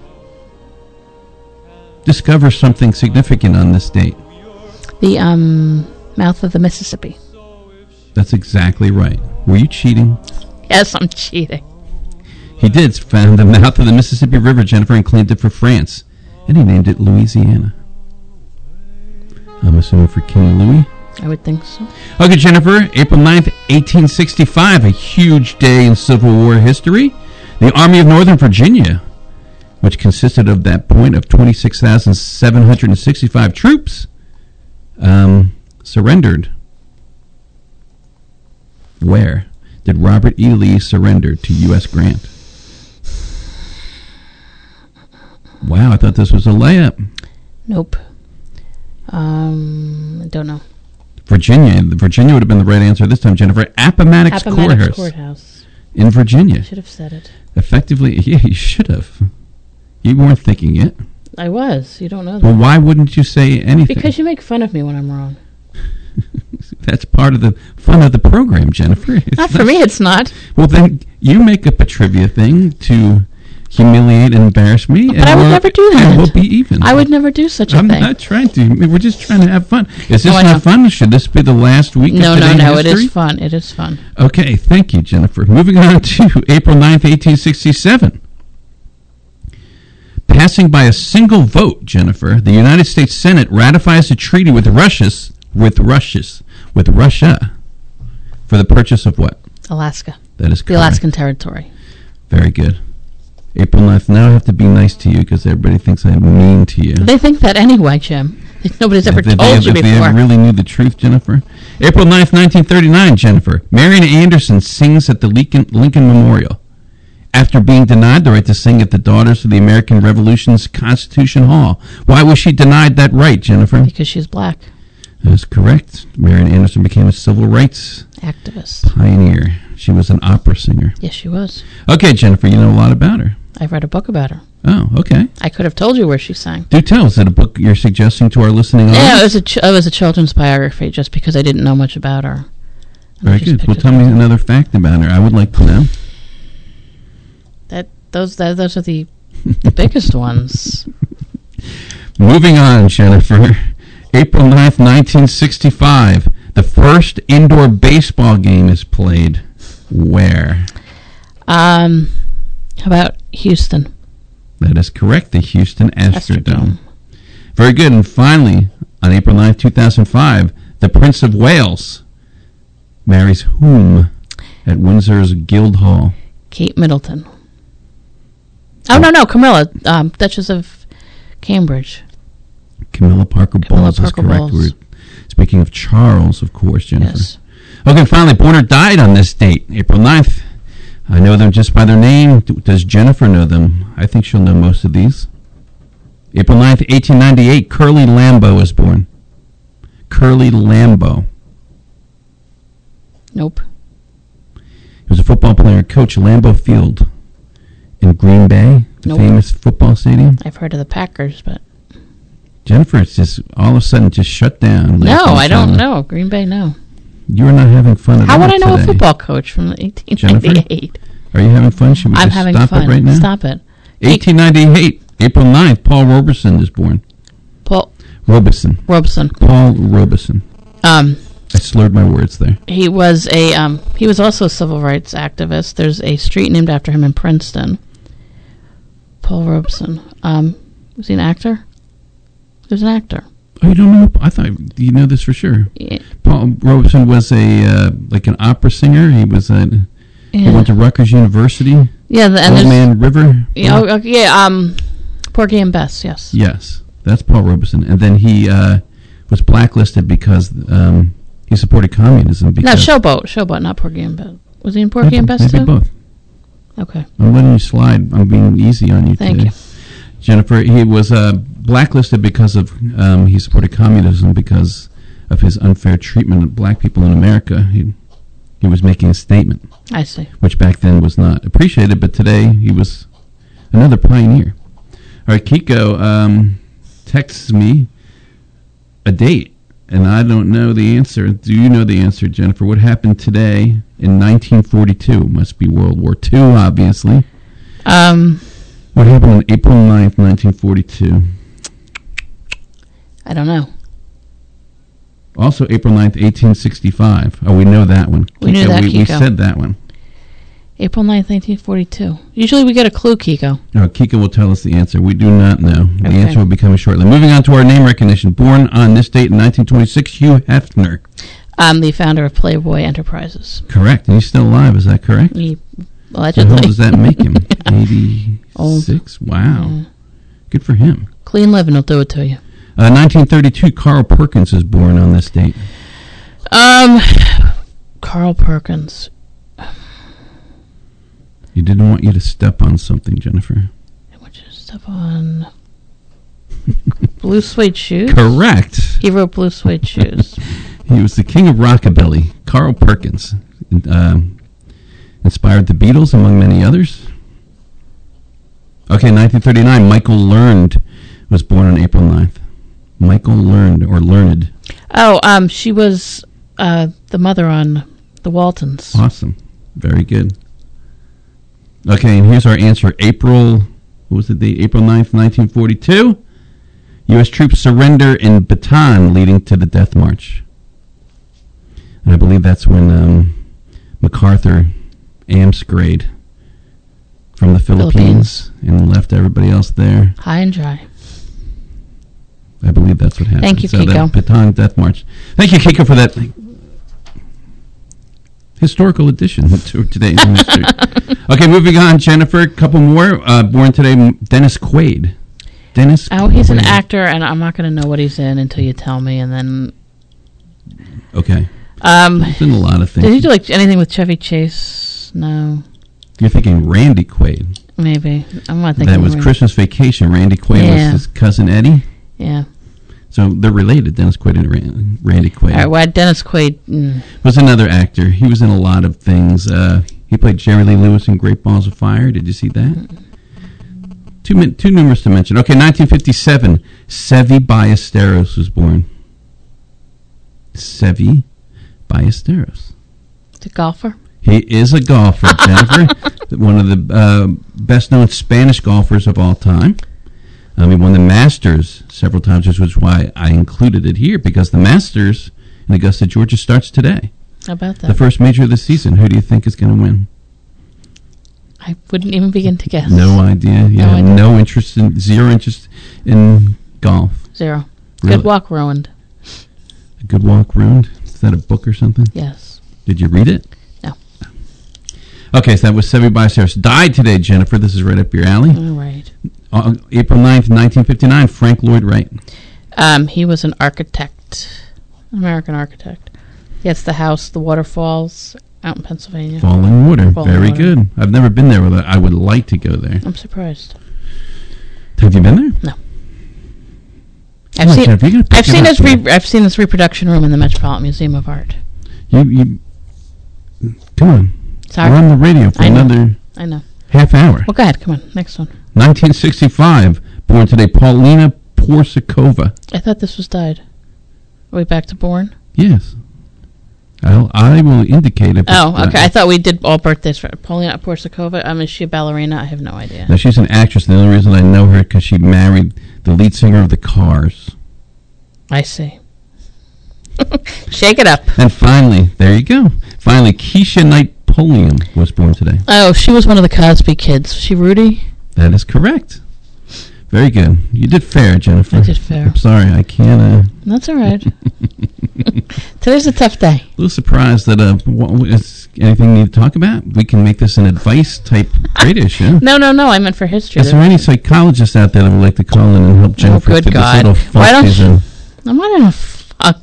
Speaker 6: discovers something significant on this date.
Speaker 5: The um, mouth of the Mississippi.
Speaker 6: That's exactly right. Were you cheating?
Speaker 5: Yes, I'm cheating.
Speaker 6: He did found the mouth of the Mississippi River, Jennifer, and claimed it for France. And he named it Louisiana. I'm assuming for King Louis.
Speaker 5: I would think so.
Speaker 6: Okay, Jennifer, April ninth, eighteen sixty-five, a huge day in Civil War history. The Army of Northern Virginia, which consisted of that point of twenty-six thousand seven hundred sixty-five troops, um, surrendered. Where did Robert E. Lee surrender to U S. Grant? Wow, I thought this was a layup.
Speaker 5: Nope. Um, I don't know.
Speaker 6: Virginia. Virginia would have been the right answer this time, Jennifer. Appomattox,
Speaker 5: Appomattox
Speaker 6: Courthouse.
Speaker 5: Courthouse.
Speaker 6: In Virginia.
Speaker 5: I should have said it.
Speaker 6: Effectively, yeah, you should have. You weren't thinking it.
Speaker 5: I was. You don't know that.
Speaker 6: Well, why wouldn't you say anything?
Speaker 5: Because you make fun of me when I'm wrong.
Speaker 6: That's part of the fun of the program, Jennifer. It's
Speaker 5: not for not, me, it's not.
Speaker 6: Well, then you make up a trivia thing to humiliate and embarrass me.
Speaker 5: But
Speaker 6: and
Speaker 5: I would
Speaker 6: we'll,
Speaker 5: never do that.
Speaker 6: And we'll be even.
Speaker 5: I would never do such a
Speaker 6: I'm
Speaker 5: thing.
Speaker 6: I'm not trying to. We're just trying to have fun. Is this
Speaker 5: no,
Speaker 6: not fun? Should this be the last week
Speaker 5: no,
Speaker 6: of Today
Speaker 5: No, no, no.
Speaker 6: in
Speaker 5: It
Speaker 6: history?
Speaker 5: is fun. It is fun.
Speaker 6: Okay, thank you, Jennifer. Moving on to April ninth, eighteen sixty-seven. Passing by a single vote, Jennifer, the United States Senate ratifies a treaty with Russia's, with Russia's, with Russia for the purchase of what?
Speaker 5: Alaska.
Speaker 6: That is correct.
Speaker 5: The Alaskan territory.
Speaker 6: Very good. April ninth. Now I have to be nice to you because everybody thinks I'm mean to you.
Speaker 5: They think that anyway, Jim. Nobody's ever
Speaker 6: If they,
Speaker 5: told
Speaker 6: they,
Speaker 5: you
Speaker 6: if
Speaker 5: before.
Speaker 6: they really knew the truth, Jennifer. April ninth, nineteen thirty-nine, Jennifer. Marian Anderson sings at the Lincoln, Lincoln Memorial after being denied the right to sing at the Daughters of the American Revolution's Constitution Hall. Why was she denied that right, Jennifer?
Speaker 5: Because she's black.
Speaker 6: That's correct. Marian Anderson became a civil rights
Speaker 5: Activist.
Speaker 6: pioneer. She was an opera singer.
Speaker 5: Yes, she was.
Speaker 6: Okay, Jennifer, you know a lot about her.
Speaker 5: I've read a book about her.
Speaker 6: Oh, okay.
Speaker 5: I could have told you where she sang.
Speaker 6: Do tell. Is it a book you're suggesting to our listening audience?
Speaker 5: Yeah, it was a ch- it was a children's biography, just because I didn't know much about her. And I
Speaker 6: Very
Speaker 5: just
Speaker 6: good.
Speaker 5: picked
Speaker 6: Well,
Speaker 5: it
Speaker 6: tell
Speaker 5: up.
Speaker 6: me another fact about her. I would like to know.
Speaker 5: That those that, those are the the biggest ones.
Speaker 6: Moving on, Jennifer. April ninth, nineteen sixty-five. The first indoor baseball game is played where?
Speaker 5: Um, how about Houston?
Speaker 6: That is correct. The Houston Astrodome.
Speaker 5: Astrodome.
Speaker 6: Very good. And finally, on April ninth, two thousand five, the Prince of Wales marries whom at Windsor's Guildhall?
Speaker 5: Kate Middleton. Oh, no, no, Camilla, um, Duchess of Cambridge.
Speaker 6: Camilla Parker
Speaker 5: Camilla
Speaker 6: Bowles is
Speaker 5: Parker
Speaker 6: correct.
Speaker 5: Bowles.
Speaker 6: We're speaking of Charles, of course, Jennifer.
Speaker 5: Yes.
Speaker 6: Okay, finally, born or died on this date, April ninth. I know them just by their name. D- Does Jennifer know them? I think she'll know most of these. April ninth, eighteen ninety-eight, Curly Lambeau was born. Curly Lambeau.
Speaker 5: Nope.
Speaker 6: He was a football player and coach at Lambeau Field in Green Bay, the
Speaker 5: Nope.
Speaker 6: famous football stadium.
Speaker 5: I've heard of the Packers, but...
Speaker 6: Jennifer, it's just all of a sudden just shut down.
Speaker 5: No,
Speaker 6: last
Speaker 5: I don't
Speaker 6: summer.
Speaker 5: know. Green Bay, no.
Speaker 6: You're not having fun at
Speaker 5: How
Speaker 6: all
Speaker 5: would I know
Speaker 6: today.
Speaker 5: a football coach from eighteen ninety-eight?
Speaker 6: Are you having fun? Should we
Speaker 5: I'm
Speaker 6: just
Speaker 5: having
Speaker 6: stop
Speaker 5: fun.
Speaker 6: it right now?
Speaker 5: Stop it.
Speaker 6: eighteen ninety-eight, April ninth, Paul Robeson is born.
Speaker 5: Paul
Speaker 6: Robeson.
Speaker 5: Robeson.
Speaker 6: Paul Robeson.
Speaker 5: Um,
Speaker 6: I slurred my words there.
Speaker 5: he was a um, he was also a civil rights activist. There's a street named after him in Princeton. Paul Robeson. Um, was he an actor? He was an actor.
Speaker 6: Oh, you don't know? I thought you know this for sure.
Speaker 5: Yeah.
Speaker 6: Paul Robeson was a uh, like an opera singer. He was a he
Speaker 5: Yeah.
Speaker 6: went to Rutgers University.
Speaker 5: Yeah, the, and
Speaker 6: Old
Speaker 5: there's
Speaker 6: Man River.
Speaker 5: yeah, oh, okay, yeah, um, Porgy and Bess. Yes.
Speaker 6: Yes, that's Paul Robeson. And then he uh, was blacklisted because um, he supported communism.
Speaker 5: No,
Speaker 6: Because
Speaker 5: Showboat. Showboat, not Porgy and Bess. Was he in Porgy
Speaker 6: maybe,
Speaker 5: and Bess
Speaker 6: maybe
Speaker 5: too?
Speaker 6: both.
Speaker 5: Okay.
Speaker 6: I'm letting you slide. I'm being easy on you
Speaker 5: Thank
Speaker 6: today.
Speaker 5: you.
Speaker 6: Jennifer, he was uh, blacklisted because of um, he supported communism because of his unfair treatment of black people in America. He he was making a statement,
Speaker 5: I see.
Speaker 6: which back then was not appreciated, but today he was another pioneer. All right, Kiko um, texts me a date, and I don't know the answer. Do you know the answer, Jennifer? What happened today in nineteen forty-two? Must be World War Two, obviously.
Speaker 5: Um,
Speaker 6: What happened on April ninth, nineteen forty-two?
Speaker 5: I don't know.
Speaker 6: Also, April ninth, eighteen sixty-five. Oh, we know that one.
Speaker 5: We knew that,
Speaker 6: we, we
Speaker 5: Kiko.
Speaker 6: said that one.
Speaker 5: April ninth, nineteen forty-two. Usually we get a clue, Kiko.
Speaker 6: No, Kiko will tell us the answer. We do not know. The
Speaker 5: Okay.
Speaker 6: answer will be coming shortly. Moving on to our name recognition. Born on this date in nineteen twenty-six, Hugh Hefner.
Speaker 5: I'm the founder of Playboy Enterprises.
Speaker 6: Correct. And he's still alive. Is that correct?
Speaker 5: He,
Speaker 6: What the
Speaker 5: allegedly.
Speaker 6: hell does that make him? eighty-six? Wow.
Speaker 5: Yeah.
Speaker 6: Good for him.
Speaker 5: Clean living will do it to you.
Speaker 6: Uh, nineteen thirty-two, Carl Perkins is born on this date.
Speaker 5: Um, Carl Perkins.
Speaker 6: He didn't want you to step on something, Jennifer.
Speaker 5: I want you to step on blue suede shoes.
Speaker 6: Correct.
Speaker 5: He wrote Blue Suede Shoes.
Speaker 6: He was the king of rockabilly. Carl Perkins um, inspired the Beatles, among many others. Okay, nineteen thirty-nine, Michael Learned was born on April ninth. Michael Learned, or Learned.
Speaker 5: Oh, um, she was uh, the mother on The Waltons.
Speaker 6: Awesome. Very good. Okay, and here's our answer. April, what was the date? April ninth, nineteen forty-two. U S troops surrender in Bataan, leading to the Death March. And I believe that's when um, MacArthur amscrayed from the Philippines,
Speaker 5: Philippines.
Speaker 6: and left everybody else there.
Speaker 5: High and dry.
Speaker 6: I believe that's what happened.
Speaker 5: Thank you,
Speaker 6: so
Speaker 5: Kiko.
Speaker 6: that Bataan Death March. Thank you, Kiko, for that historical addition to today's history. Okay, moving on, Jennifer. A couple more. Uh, born today, Dennis Quaid. Dennis.
Speaker 5: Oh, he's
Speaker 6: Quaid.
Speaker 5: an actor, and I'm not going to know what he's in until you tell me, and then.
Speaker 6: Okay.
Speaker 5: Um,
Speaker 6: he's in a lot of things.
Speaker 5: Did he do like anything with Chevy Chase? No.
Speaker 6: You're thinking Randy Quaid.
Speaker 5: Maybe. I'm not thinking.
Speaker 6: That was
Speaker 5: Randy.
Speaker 6: Christmas Vacation. Randy Quaid
Speaker 5: Yeah.
Speaker 6: was his cousin Eddie.
Speaker 5: Yeah.
Speaker 6: So they're related, Dennis Quaid and Ran- Randy Quaid.
Speaker 5: All right, well, Dennis Quaid mm.
Speaker 6: was another actor. He was in a lot of things. Uh, he played Jerry Lee Lewis in Great Balls of Fire. Did you see that? Mm. Too, min- too numerous to mention. Okay, nineteen fifty-seven, Seve Ballesteros was born. Seve Ballesteros.
Speaker 5: The golfer?
Speaker 6: He is a golfer, Jennifer. One of the uh, best-known Spanish golfers of all time. Um, he won the Masters several times, which was why I included it here, because the Masters in Augusta, Georgia starts today.
Speaker 5: How about that?
Speaker 6: The first major of the season. Who do you think is going to win?
Speaker 5: I wouldn't even begin to guess.
Speaker 6: No idea. You
Speaker 5: no
Speaker 6: have
Speaker 5: idea.
Speaker 6: no interest in, zero interest in golf.
Speaker 5: Zero.
Speaker 6: Really?
Speaker 5: Good Walk ruined.
Speaker 6: A Good Walk ruined? Is that a book or something?
Speaker 5: Yes.
Speaker 6: Did you read it?
Speaker 5: No.
Speaker 6: Okay, so that was Seve Ballesteros. Died today, Jennifer. This is right up your alley.
Speaker 5: All right.
Speaker 6: Uh, April ninth, nineteen fifty-nine, Frank Lloyd Wright.
Speaker 5: Um, he was an architect, American architect. He has the house, the waterfalls out in Pennsylvania.
Speaker 6: Falling Water.
Speaker 5: Falling
Speaker 6: Very
Speaker 5: Water.
Speaker 6: good. I've never been there. With it. I would like to go there.
Speaker 5: I'm surprised.
Speaker 6: Have you been there?
Speaker 5: No.
Speaker 6: Come
Speaker 5: I've
Speaker 6: on,
Speaker 5: seen.
Speaker 6: Jennifer, you gotta pick
Speaker 5: I've
Speaker 6: it
Speaker 5: seen
Speaker 6: up
Speaker 5: his.
Speaker 6: here.
Speaker 5: Re- I've seen this reproduction room in the Metropolitan Museum of Art.
Speaker 6: You, you, come on.
Speaker 5: Sorry.
Speaker 6: We're on the radio for
Speaker 5: I know.
Speaker 6: another
Speaker 5: I know.
Speaker 6: half hour.
Speaker 5: Well, go ahead. Come on. Next one.
Speaker 6: nineteen sixty-five, born today, Paulina Porsakova.
Speaker 5: I thought this was died. Are we back to born?
Speaker 6: Yes. I'll, I will indicate if
Speaker 5: Oh,
Speaker 6: it's,
Speaker 5: okay.
Speaker 6: uh,
Speaker 5: I thought we did all birthdays for Paulina Porsakova. Um, is she a ballerina? I have no idea.
Speaker 6: Now, she's an actress, and the only reason I know her is because she married the lead singer of the Cars.
Speaker 5: I see. Shake it up.
Speaker 6: And finally, there you go. Finally, Keisha Knight Pulliam was born today.
Speaker 5: Oh, she was one of the Cosby kids. Was she Rudy?
Speaker 6: That is correct. Very good. You did fair, Jennifer.
Speaker 5: I did fair.
Speaker 6: I'm sorry, I can't. Uh,
Speaker 5: That's all right. Today's a tough day.
Speaker 6: A little surprised that uh, what, is anything you need to talk about? We can make this an advice type radio show.
Speaker 5: No, no, no. I meant for history.
Speaker 6: Is there any psychologists out there that would like to call in and help Jennifer
Speaker 5: oh, good
Speaker 6: through
Speaker 5: God.
Speaker 6: this little
Speaker 5: Why don't
Speaker 6: she's in?
Speaker 5: you? I'm not in a fuck.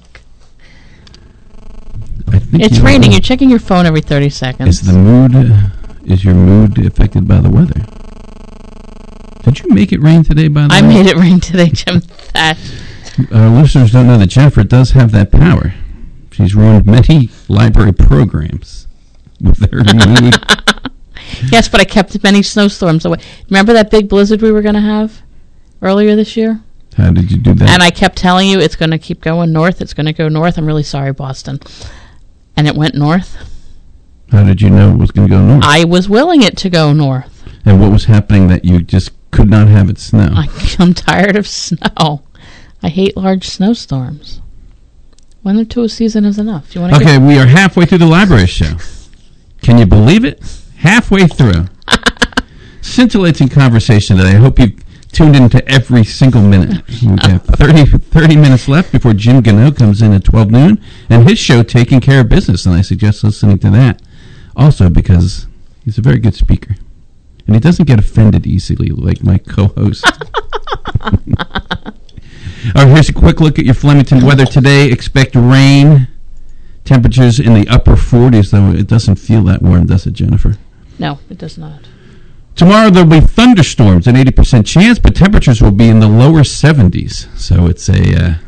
Speaker 6: I think
Speaker 5: It's
Speaker 6: you
Speaker 5: raining.
Speaker 6: are.
Speaker 5: You're checking your phone every thirty seconds.
Speaker 6: Is the mood? Uh, is your mood affected by the weather? Did you make it rain today? By the
Speaker 5: I
Speaker 6: way,
Speaker 5: made it rain today, Jim. That.
Speaker 6: Our listeners don't know that Jennifer does have that power. She's ruined many library programs with her mood.
Speaker 5: Yes, but I kept many snowstorms away. Remember that big blizzard we were going to have earlier this year?
Speaker 6: How did you do that?
Speaker 5: And I kept telling you it's going to keep going north. It's going to go north. I'm really sorry, Boston. And it went north.
Speaker 6: How did you know it was going to go north?
Speaker 5: I was willing it to go north.
Speaker 6: And what was happening that you just could not have it snow?
Speaker 5: I, I'm tired of snow. I hate large snowstorms. One or two a season is enough. You want to?
Speaker 6: Okay, we are halfway through the library show. Can you believe it? Halfway through. Scintillating conversation today. I hope you tuned into every single minute. We've got thirty, thirty minutes left before Jim Gano comes in at twelve noon and his show, Taking Care of Business, and I suggest listening to that. Also because he's a very good speaker. And he doesn't get offended easily like my co-host. All right, here's a quick look at your Flemington weather today. Expect rain. Temperatures in the upper forties, though it doesn't feel that warm, does it, Jennifer?
Speaker 5: No, it does not.
Speaker 6: Tomorrow there'll be thunderstorms, an eighty percent chance, but temperatures will be in the lower seventies. So it's a uh,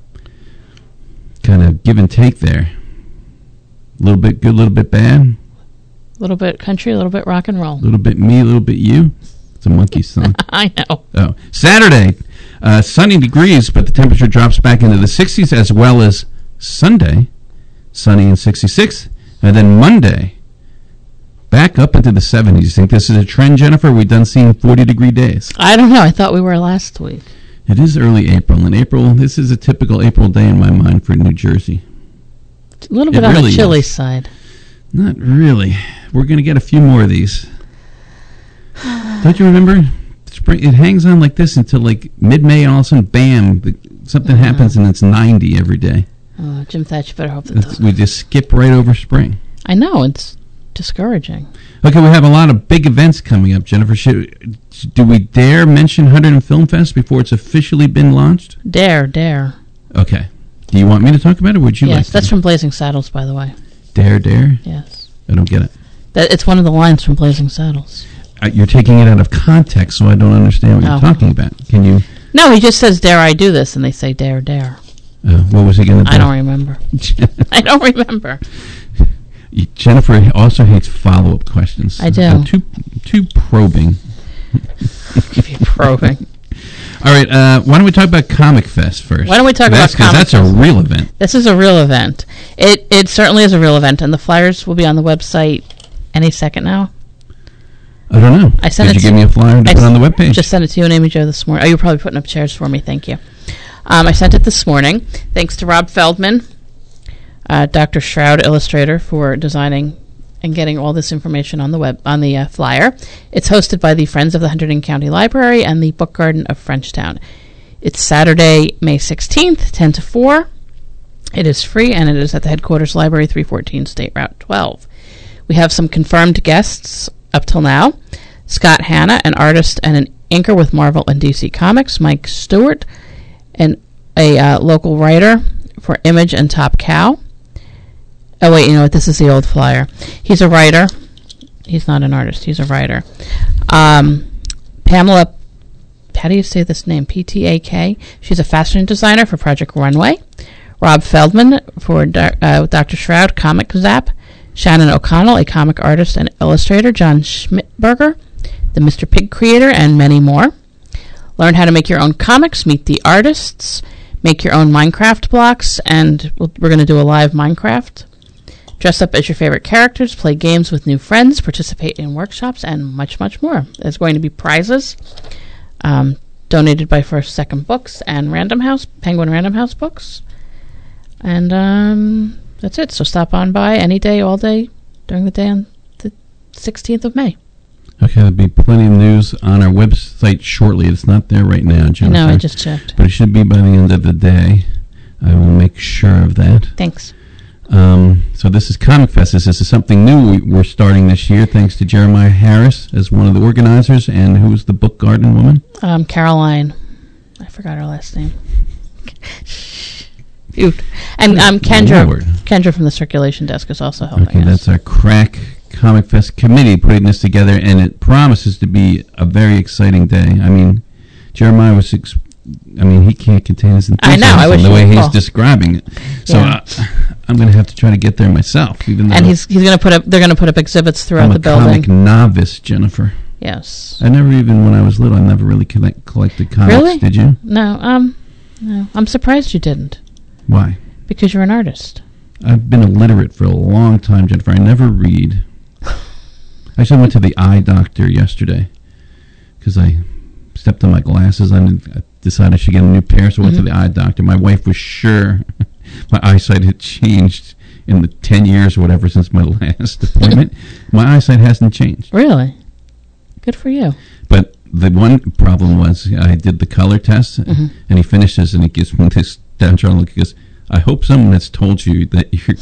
Speaker 6: kind of give and take there. A little bit good, a little bit bad.
Speaker 5: A little bit country, a little bit rock and roll.
Speaker 6: A little bit me, a little bit you. It's a monkey song.
Speaker 5: I know.
Speaker 6: Oh, Saturday, uh, sunny degrees, but the temperature drops back into the sixties, as well as Sunday, sunny and sixty-six, and then Monday, back up into the seventies. You think this is a trend, Jennifer? We've done seeing forty-degree days.
Speaker 5: I don't know. I thought we were last week.
Speaker 6: It is early April, and April, this is a typical April day in my mind for New Jersey.
Speaker 5: A little
Speaker 6: It
Speaker 5: bit on
Speaker 6: really
Speaker 5: the chilly
Speaker 6: is.
Speaker 5: side.
Speaker 6: Not really. We're going to get a few more of these. Don't you remember? Spring, it hangs on like this until like mid-May, and all of a sudden, bam, the, something
Speaker 5: Uh-huh.
Speaker 6: happens, and it's ninety every day.
Speaker 5: Oh, Jim Thatch, you better hope that
Speaker 6: It's,
Speaker 5: doesn't.
Speaker 6: we just skip right over spring.
Speaker 5: I know, it's discouraging.
Speaker 6: Okay, we have a lot of big events coming up, Jennifer. Should, do we dare mention one hundred Film Fest before it's officially been launched?
Speaker 5: Dare, dare.
Speaker 6: Okay. Do you want me to talk about it, or would you
Speaker 5: yes,
Speaker 6: like to?
Speaker 5: That's from Blazing Saddles, by the way.
Speaker 6: Dare, dare?
Speaker 5: Yes.
Speaker 6: I don't get it.
Speaker 5: That It's one of the lines from Blazing Saddles.
Speaker 6: Uh, you're taking it out of context, so I don't understand what
Speaker 5: Oh.
Speaker 6: you're talking about. Can you...
Speaker 5: No, he just says, dare I do this, and they say, dare, dare.
Speaker 6: Uh, what was he going to do?
Speaker 5: I don't remember. I don't remember.
Speaker 6: Jennifer also hates follow-up questions.
Speaker 5: I do.
Speaker 6: Uh, too, too probing.
Speaker 5: Probing.
Speaker 6: All right, uh, why don't we talk about Comic Fest first?
Speaker 5: Why don't we talk
Speaker 6: that's,
Speaker 5: about Comic
Speaker 6: Fest? Because that's a real event.
Speaker 5: This is a real event. It it certainly is a real event, and the flyers will be on the website any second now.
Speaker 6: I don't know.
Speaker 5: I sent
Speaker 6: Did
Speaker 5: it
Speaker 6: you give me a flyer to
Speaker 5: I
Speaker 6: put on the webpage?
Speaker 5: Just sent it to you and Amy Jo this morning. Oh, you're probably putting up chairs for me. Thank you. Um, I sent it this morning. Thanks to Rob Feldman, uh, Doctor Shroud illustrator, for designing and getting all this information on the web on the uh, flyer. It's hosted by the Friends of the Hunterdon County Library and the Book Garden of Frenchtown. It's Saturday, May sixteenth, ten to four. It is free, and it is at the headquarters library, three fourteen State Route twelve. We have some confirmed guests up till now. Scott Hanna, an artist and an inker with Marvel and D C Comics. Mike Stewart, and a uh, local writer for Image and Top Cow. Oh, wait, you know what? This is the old flyer. He's a writer. He's not an artist. He's a writer. Um, Pamela, how do you say this name? P T A K. She's a fashion designer for Project Runway. Rob Feldman for Do- uh, Doctor Shroud, Comic Zap. Shannon O'Connell, a comic artist and illustrator. John Schmidberger, the Mister Pig creator, and many more. Learn how to make your own comics, meet the artists, make your own Minecraft blocks, and we'll, we're going to do a live Minecraft. Dress up as your favorite characters, play games with new friends, participate in workshops, and much, much more. There's going to be prizes um, donated by First Second Books and Random House, Penguin Random House Books. And um, that's it. So stop on by any day, all day, during the day on the sixteenth of May.
Speaker 6: Okay, there'll be plenty of news on our website shortly. It's not there right now, Jennifer.
Speaker 5: No, I just checked.
Speaker 6: But it should be by the end of the day. I will make sure of that.
Speaker 5: Thanks.
Speaker 6: Um, so this is Comic Fest. This is something new we, we're starting this year, thanks to Jeremiah Harris as one of the organizers. And who's the Book Garden woman?
Speaker 5: Um, Caroline. I forgot her last name. Shoot. And um, Kendra,
Speaker 6: Lord.
Speaker 5: Kendra from the Circulation Desk is also helping
Speaker 6: Okay,
Speaker 5: us.
Speaker 6: that's our crack Comic Fest committee putting this together, and it promises to be a very exciting day. I mean, Jeremiah was, ex- I mean, he can't contain his enthusiasm.
Speaker 5: I know, I wish
Speaker 6: the
Speaker 5: he
Speaker 6: way
Speaker 5: would
Speaker 6: he's
Speaker 5: call.
Speaker 6: describing it. So
Speaker 5: Yeah.
Speaker 6: uh, I'm going to have to try to get there myself, even though
Speaker 5: And he's he's going to put up. They're going to put up exhibits throughout
Speaker 6: I'm a
Speaker 5: the building.
Speaker 6: comic novice, Jennifer.
Speaker 5: Yes.
Speaker 6: I never even, when I was little, I never really collect, collected comics.
Speaker 5: Really?
Speaker 6: Did you?
Speaker 5: No. Um. No. I'm surprised you didn't.
Speaker 6: Why?
Speaker 5: Because you're an artist.
Speaker 6: I've been illiterate for a long time, Jennifer. I never read. I actually went to the eye doctor yesterday because I stepped on my glasses. I decided I should get a new pair, so I went
Speaker 5: Mm-hmm.
Speaker 6: to the eye doctor. My wife was sure my eyesight had changed in the ten years or whatever since my last appointment. My eyesight hasn't changed.
Speaker 5: Really? Good for you.
Speaker 6: But the one problem was I did the color test,
Speaker 5: Mhm.
Speaker 6: and he finishes and he gives me this downtrodden look. He goes, I hope someone has told you that you're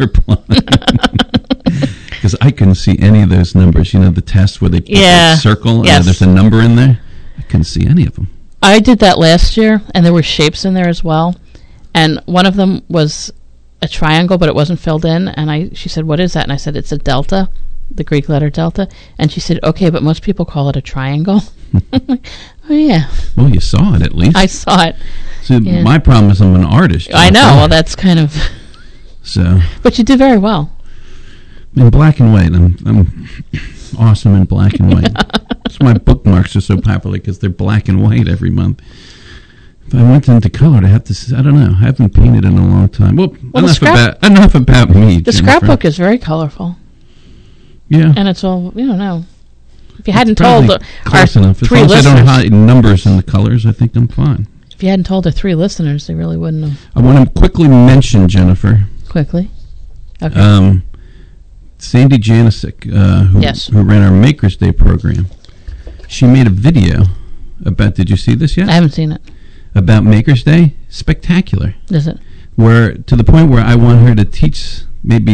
Speaker 6: colorblind. Because I couldn't see any of those numbers. You know, the test where they put
Speaker 5: Yeah.
Speaker 6: that circle
Speaker 5: Yes.
Speaker 6: and there's a number in there? I couldn't see any of them.
Speaker 5: I did that last year, and there were shapes in there as well. And one of them was a triangle, but it wasn't filled in. And I, she said, "What is that?" And I said, "It's a delta, the Greek letter delta." And she said, "Okay, but most people call it a triangle." Oh yeah.
Speaker 6: Well, you saw it at least.
Speaker 5: I saw it.
Speaker 6: See,
Speaker 5: Yeah.
Speaker 6: my problem is I'm an artist.
Speaker 5: I know.
Speaker 6: Jennifer.
Speaker 5: Well, that's kind of.
Speaker 6: So.
Speaker 5: But you did very well.
Speaker 6: In black and white, I'm I'm awesome in black and white. That's why bookmarks are so popular, because they're black and white every month. If I went into color, I have to. s- I don't know. I haven't painted in a long time. Well,
Speaker 5: Well, the
Speaker 6: enough
Speaker 5: scrap-
Speaker 6: about enough about me.
Speaker 5: The
Speaker 6: Jennifer.
Speaker 5: scrapbook is very colorful.
Speaker 6: Yeah.
Speaker 5: And it's all, you don't know. If you hadn't
Speaker 6: Probably
Speaker 5: told the, our
Speaker 6: close enough. As
Speaker 5: three
Speaker 6: long as I
Speaker 5: listeners,
Speaker 6: don't hide numbers in the colors, I think I'm fine.
Speaker 5: if you hadn't told the three listeners, they really wouldn't have.
Speaker 6: I want to quickly mention, Jennifer,
Speaker 5: Quickly. Okay.
Speaker 6: um, Sandy Janisic, uh, who,
Speaker 5: Yes.
Speaker 6: who ran our Makers Day program. She made a video about, did you see this yet?
Speaker 5: I haven't seen it.
Speaker 6: About Makers Day. Spectacular.
Speaker 5: Is it?
Speaker 6: Where, to the point where I want her to teach maybe s-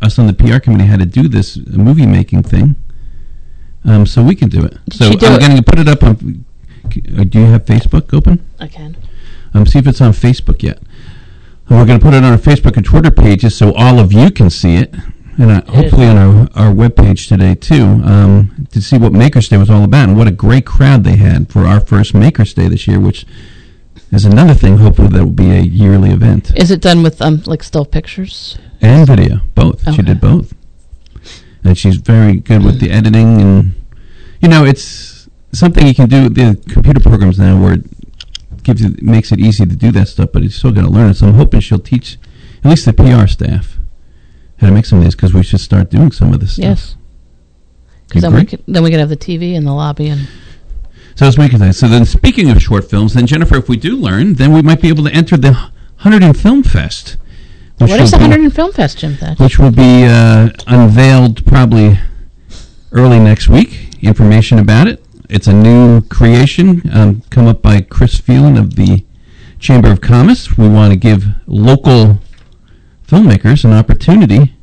Speaker 6: us on the P R committee how to do this movie making thing. Um, so we can do it.
Speaker 5: Did
Speaker 6: so
Speaker 5: she do
Speaker 6: I'm
Speaker 5: it?
Speaker 6: going to put it up on. Uh, do you have Facebook open?
Speaker 5: I can.
Speaker 6: Um, see if it's on Facebook yet. And we're going to put it on our Facebook and Twitter pages so all of you can see it, and uh, hopefully on our our webpage today too, um, to see what Makers Day was all about and what a great crowd they had for our first Makers Day this year, which is another thing. Hopefully that will be a yearly event.
Speaker 5: Is it done with um like still pictures
Speaker 6: and video, both.
Speaker 5: Okay.
Speaker 6: She did both, and she's very good with the editing, and you know it's something you can do with the computer programs now where it gives you, makes it easy to do that stuff, but it's still going to learn it. So I'm hoping she'll teach at least the P R staff how to make some of these, because we should start doing some of this stuff.
Speaker 5: Yes. Because then we could then we could have the T V in the lobby and.
Speaker 6: So let's make it nice. So then, speaking of short films, then Jennifer, if we do learn, then we might be able to enter the one hundred in Film Fest.
Speaker 5: What is the one hundred in Film Fest, Jim? That
Speaker 6: which will be uh, unveiled probably early next week. Information about it. It's a new creation um, come up by Chris Phelan of the Chamber of Commerce. We want to give local filmmakers an opportunity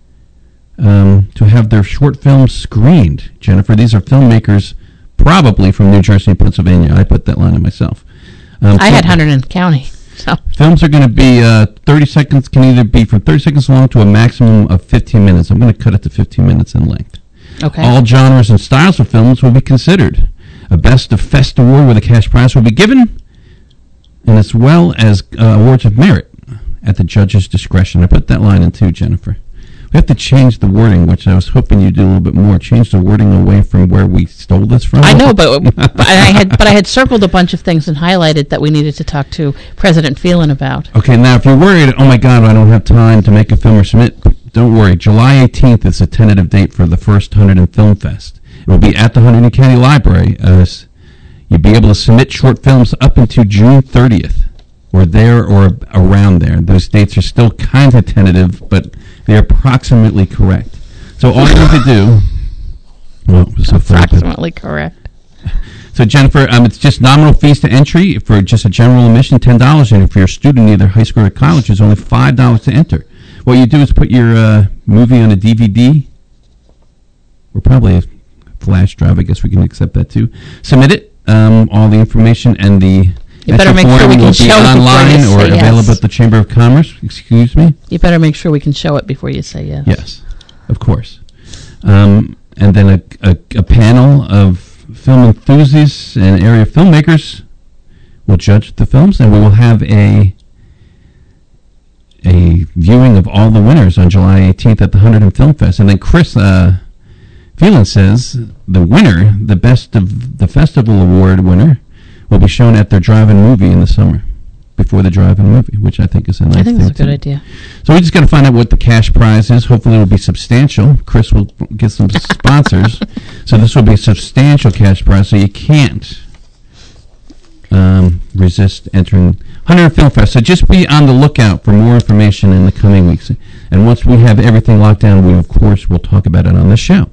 Speaker 6: um, to have their short films screened. Jennifer, these are filmmakers probably from New Jersey and Pennsylvania. I put that line in myself. Um,
Speaker 5: I had Hunterdon County. So.
Speaker 6: Films are going to be uh, thirty seconds, can either be from thirty seconds long to a maximum of fifteen minutes. I'm going to cut it to fifteen minutes in length.
Speaker 5: Okay.
Speaker 6: All genres and styles of films will be considered. A Best of Fest award with a cash prize will be given, and as well as uh, awards of merit at the judge's discretion. I put that line in too, Jennifer. We have to change the wording, which I was hoping you'd do a little bit more. Change the wording away from where we stole this from.
Speaker 5: I know, but, but I had but I had circled a bunch of things and highlighted that we needed to talk to President Phelan about.
Speaker 6: Okay, now if you're worried, oh my God, I don't have time to make a film or submit, don't worry. July eighteenth is a tentative date for the first Hunterdon in Film Fest. It will be at the Hunterdon County Library. Uh, you'll be able to submit short films up until June thirtieth, or there or around there. Those dates are still kind of tentative, but they're approximately correct. So all you need to do... Well, so
Speaker 5: approximately correct.
Speaker 6: So, Jennifer, um, it's just nominal fees to entry for just a general admission, ten dollars, and if you're a student, either high school or college, it's only five dollars to enter. What you do is put your uh, movie on a D V D, or probably a flash drive, I guess we can accept that too. Submit it, um, all the information, and the
Speaker 5: you better make sure we can show it
Speaker 6: online or
Speaker 5: say
Speaker 6: available
Speaker 5: yes.
Speaker 6: at the Chamber of Commerce. Excuse me?
Speaker 5: You better make sure we can show it before you say yes.
Speaker 6: Yes, of course. Um, and then a, a, a panel of film enthusiasts and area filmmakers will judge the films, and we will have a a viewing of all the winners on July eighteenth at the Hunterdon Film Fest. And then Chris uh, Phelan says the winner, the Best of the Festival Award winner, will be shown at their drive-in movie in the summer, before the drive-in movie, which I think is a nice thing.
Speaker 5: I think that's a good
Speaker 6: too.
Speaker 5: idea.
Speaker 6: So we just got to find out what the cash prize is. Hopefully it will be substantial. Chris will get some sponsors. So this will be a substantial cash prize, so you can't um, resist entering Hunterdon Film Fest. So just be on the lookout for more information in the coming weeks. And once we have everything locked down, we, of course, will talk about it on the show.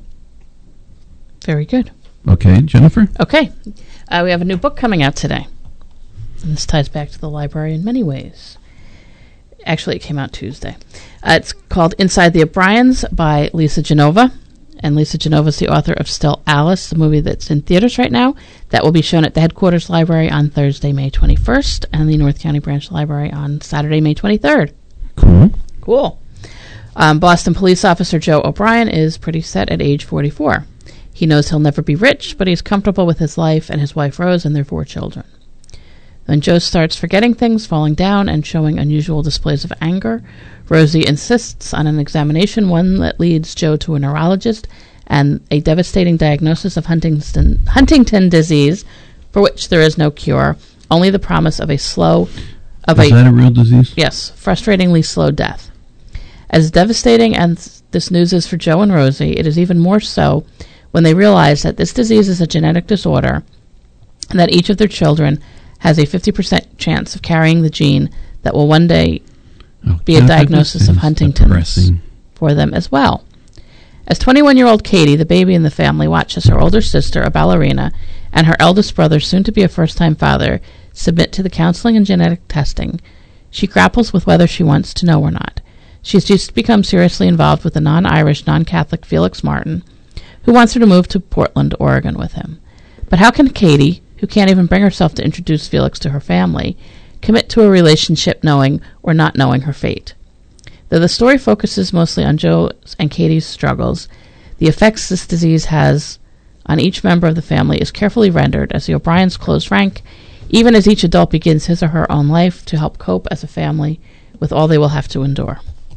Speaker 5: Very good.
Speaker 6: Okay, Jennifer?
Speaker 5: Okay. Uh, we have a new book coming out today. And this ties back to the library in many ways. Actually, it came out Tuesday. Uh, it's called Inside the O'Briens by Lisa Genova. And Lisa Genova is the author of Still Alice, the movie that's in theaters right now. That will be shown at the Headquarters Library on Thursday, May twenty-first, and the North County Branch Library on Saturday, May twenty-third.
Speaker 6: Cool.
Speaker 5: Cool. Um, Boston police officer Joe O'Brien is pretty set at age forty-four. He knows he'll never be rich, but he's comfortable with his life and his wife Rose and their four children. When Joe starts forgetting things, falling down, and showing unusual displays of anger, Rosie insists on an examination, one that leads Joe to a neurologist and a devastating diagnosis of Huntington, Huntington disease, for which there is no cure, only the promise of a slow... Of
Speaker 6: is
Speaker 5: a,
Speaker 6: that a real disease?
Speaker 5: Yes, frustratingly slow death. As devastating as this news is for Joe and Rosie, it is even more so when they realize that this disease is a genetic disorder and that each of their children has a fifty percent chance of carrying the gene that will one day
Speaker 6: oh,
Speaker 5: be a diagnosis of Huntington's depressing. For them as well. As twenty-one-year-old Katie, the baby in the family, watches her older sister, a ballerina, and her eldest brother, soon to be a first-time father, submit to the counseling and genetic testing, she grapples with whether she wants to know or not. She's just become seriously involved with the non-Irish, non-Catholic Felix Martin, who wants her to move to Portland, Oregon with him. But how can Katie, who can't even bring herself to introduce Felix to her family, commit to a relationship knowing or not knowing her fate? Though the story focuses mostly on Joe's and Katie's struggles, the effects this disease has on each member of the family is carefully rendered as the O'Briens close rank, even as each adult begins his or her own life to help cope as a family with all they will have to endure.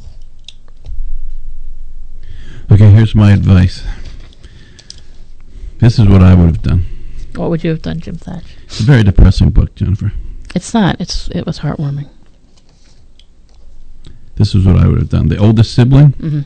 Speaker 6: Okay, here's my advice. This is what I would have done.
Speaker 5: What would you have done, Jim Thatch?
Speaker 6: It's a very depressing book, Jennifer.
Speaker 5: It's not. It's It was heartwarming.
Speaker 6: This is what I would have done. The oldest sibling,
Speaker 5: Mm-hmm.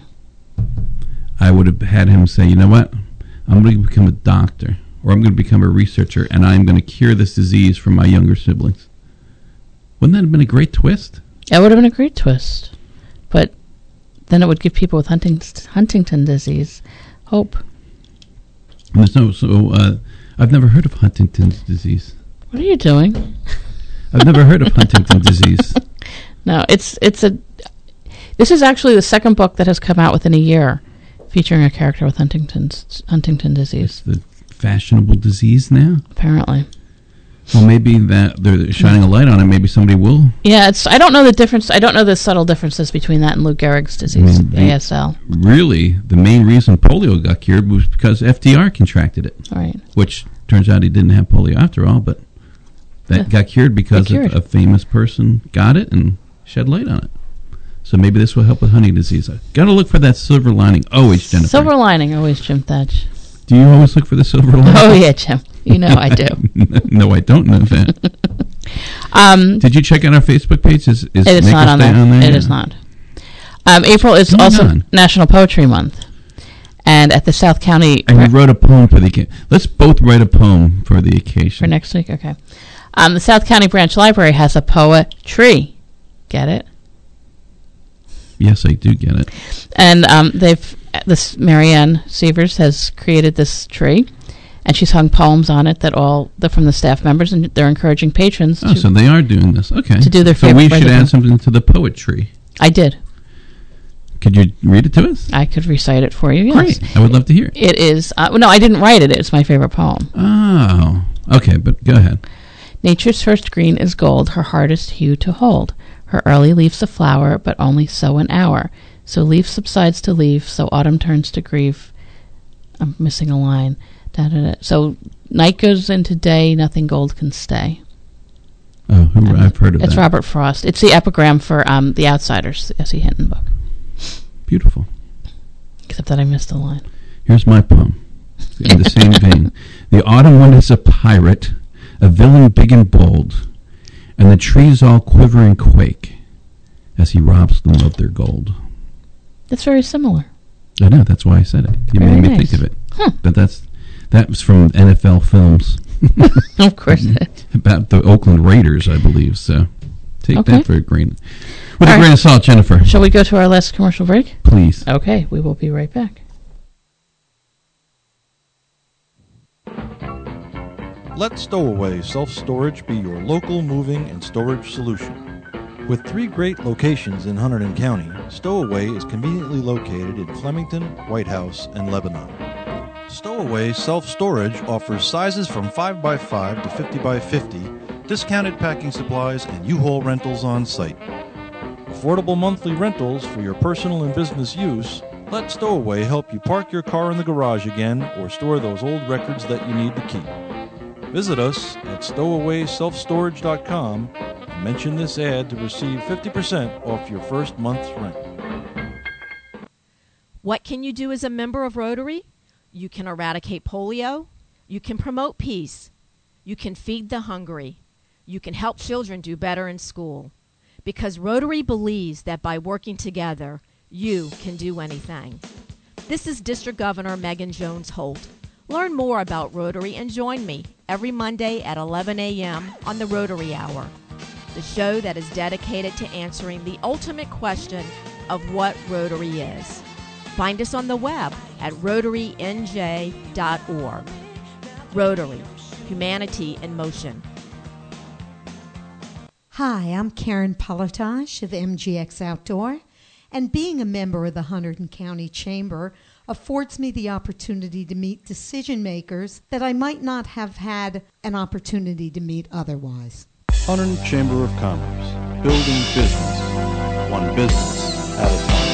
Speaker 6: I would have had him say, you know what? I'm going to become a doctor, or I'm going to become a researcher, and I'm going to cure this disease for my younger siblings. Wouldn't that have been a great twist?
Speaker 5: It would have been a great twist. But then it would give people with Huntington, Huntington disease hope.
Speaker 6: And there's no, so uh, I've never heard of Huntington's disease.
Speaker 5: What are you doing?
Speaker 6: I've never heard of Huntington disease.
Speaker 5: No, it's it's a. This is actually the second book that has come out within a year, featuring a character with Huntington's Huntington disease.
Speaker 6: It's the fashionable disease now.
Speaker 5: Apparently.
Speaker 6: Well, maybe that they're shining a light on it. Maybe somebody will.
Speaker 5: Yeah, it's. I don't know the difference. I don't know the subtle differences between that and Lou Gehrig's disease,
Speaker 6: I mean,
Speaker 5: A S L.
Speaker 6: Really, the main reason polio got cured was because F D R contracted it.
Speaker 5: Right. Which
Speaker 6: turns out he didn't have polio after all, but that yeah. got cured because cured. A, a famous person got it and shed light on it. So maybe this will help with Huntington disease. Got to look for that silver lining always, Jennifer.
Speaker 5: Silver lining always, Jim Thatch.
Speaker 6: Do you always look for the silver lining?
Speaker 5: Oh yeah, Jim. You know I do.
Speaker 6: No, I don't know that. um, Did you check out our Facebook page? Is, is
Speaker 5: it is
Speaker 6: Make
Speaker 5: not on there.
Speaker 6: on there?
Speaker 5: It is not. Um, April is Come also on. National Poetry Month, and at the South County.
Speaker 6: And you wrote a poem for the occasion. Let's both write a poem for the occasion
Speaker 5: for next week. Okay. Um, the South County Branch Library has a poetry. Get it?
Speaker 6: Yes, I do get it.
Speaker 5: And um, they've this Marianne Severs has created this tree, and she's hung poems on it that all the, from the staff members, and they're encouraging patrons.
Speaker 6: Oh,
Speaker 5: to,
Speaker 6: so they are doing this. Okay,
Speaker 5: to do their.
Speaker 6: So
Speaker 5: favorite
Speaker 6: we should
Speaker 5: resident.
Speaker 6: add something to the poetry.
Speaker 5: I did.
Speaker 6: Could you read it to us?
Speaker 5: I could recite it for you. Yes.
Speaker 6: Great. I would love to hear it.
Speaker 5: It is. Uh, no, I didn't write it. It's my favorite poem.
Speaker 6: Oh, okay, but go ahead.
Speaker 5: Nature's first green is gold, her hardest hue to hold. Her early leaves a flower, but only so an hour. So leaf subsides to leaf, so autumn turns to grief. I'm missing a line. Da, da, da. So night goes into day, nothing gold can stay.
Speaker 6: Oh, who, um, I've heard of
Speaker 5: it's
Speaker 6: that. It's
Speaker 5: Robert Frost. It's the epigram for um, The Outsiders, the S E. Hinton book.
Speaker 6: Beautiful.
Speaker 5: Except that I missed a line.
Speaker 6: Here's my poem, in the same vein. The autumn wind is a pirate, a villain big and bold, and the trees all quiver and quake as he robs them of their gold.
Speaker 5: That's very similar.
Speaker 6: I know, that's why I said it. You
Speaker 5: very
Speaker 6: made me
Speaker 5: nice.
Speaker 6: think of it.
Speaker 5: Huh.
Speaker 6: But that's that was from N F L Films.
Speaker 5: Of course.
Speaker 6: About the Oakland Raiders, I believe. So take
Speaker 5: okay.
Speaker 6: that for a grain. With
Speaker 5: all
Speaker 6: a
Speaker 5: right.
Speaker 6: grain of salt, Jennifer.
Speaker 5: Shall we go to our last commercial break?
Speaker 6: Please.
Speaker 5: Okay, we will be right back.
Speaker 11: Let Stowaway Self-Storage be your local moving and storage solution. With three great locations in Hunterdon County, Stowaway is conveniently located in Flemington, White House, and Lebanon. Stowaway Self-Storage offers sizes from five by five to fifty by fifty, discounted packing supplies, and U-Haul rentals on site. Affordable monthly rentals for your personal and business use. Let Stowaway help you park your car in the garage again or store those old records that you need to keep. Visit us at stowaway self storage dot com and mention this ad to receive fifty percent off your first month's rent.
Speaker 12: What can you do as a member of Rotary? You can eradicate polio. You can promote peace. You can feed the hungry. You can help children do better in school. Because Rotary believes that by working together, you can do anything. This is District Governor Megan Jones Holt. Learn more about Rotary and join me every Monday at eleven a.m. on the Rotary Hour, the show that is dedicated to answering the ultimate question of what Rotary is. Find us on the web at rotary n j dot org. Rotary, humanity in motion.
Speaker 13: Hi, I'm Karen Polotage of M G X Outdoor, And being a member of the Hunterdon County Chamber affords me the opportunity to meet decision makers that I might not have had an opportunity to meet otherwise.
Speaker 11: Hunterdon Chamber of Commerce, building business, one business at a time.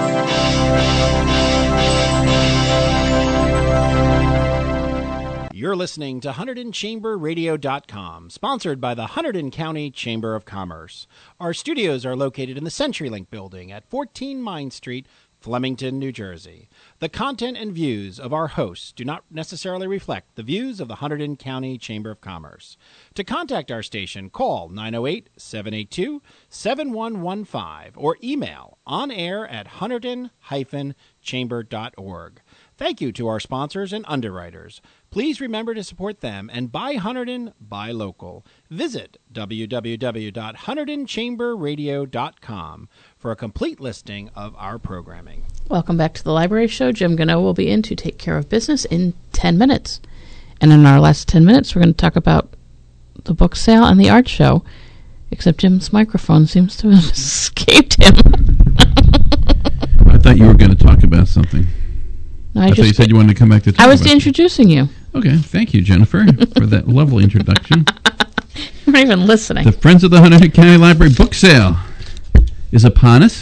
Speaker 1: You're listening to Hunterdon Chamber Radio dot com, sponsored by the Hunterdon County Chamber of Commerce. Our studios are located in the CenturyLink building at fourteen Mine Street, Flemington, New Jersey. The content and views of our hosts do not necessarily reflect the views of the Hunterdon County Chamber of Commerce. To contact our station, call nine oh eight, seven eight two, seven one one five or email onair at hunterdon dash chamber dot org. Thank you to our sponsors and underwriters. Please remember to support them and buy Hunterdon, buy local. Visit w w w dot hunterdon chamber radio dot com for a complete listing of our programming.
Speaker 5: Welcome back to the Library Show. Jim Gano will be in to take care of business in ten minutes. And in our last ten minutes, we're going to talk about the book sale and the art show, except Jim's microphone seems to have escaped him.
Speaker 6: I thought you were going to talk about something.
Speaker 5: No,
Speaker 6: I,
Speaker 5: I
Speaker 6: thought
Speaker 5: just
Speaker 6: you said you wanted to come back to talk
Speaker 5: I was
Speaker 6: about
Speaker 5: introducing you.
Speaker 6: Okay, thank you, Jennifer, for that lovely introduction.
Speaker 5: You're not even listening.
Speaker 6: The Friends of the Hunterdon County Library book sale is upon us.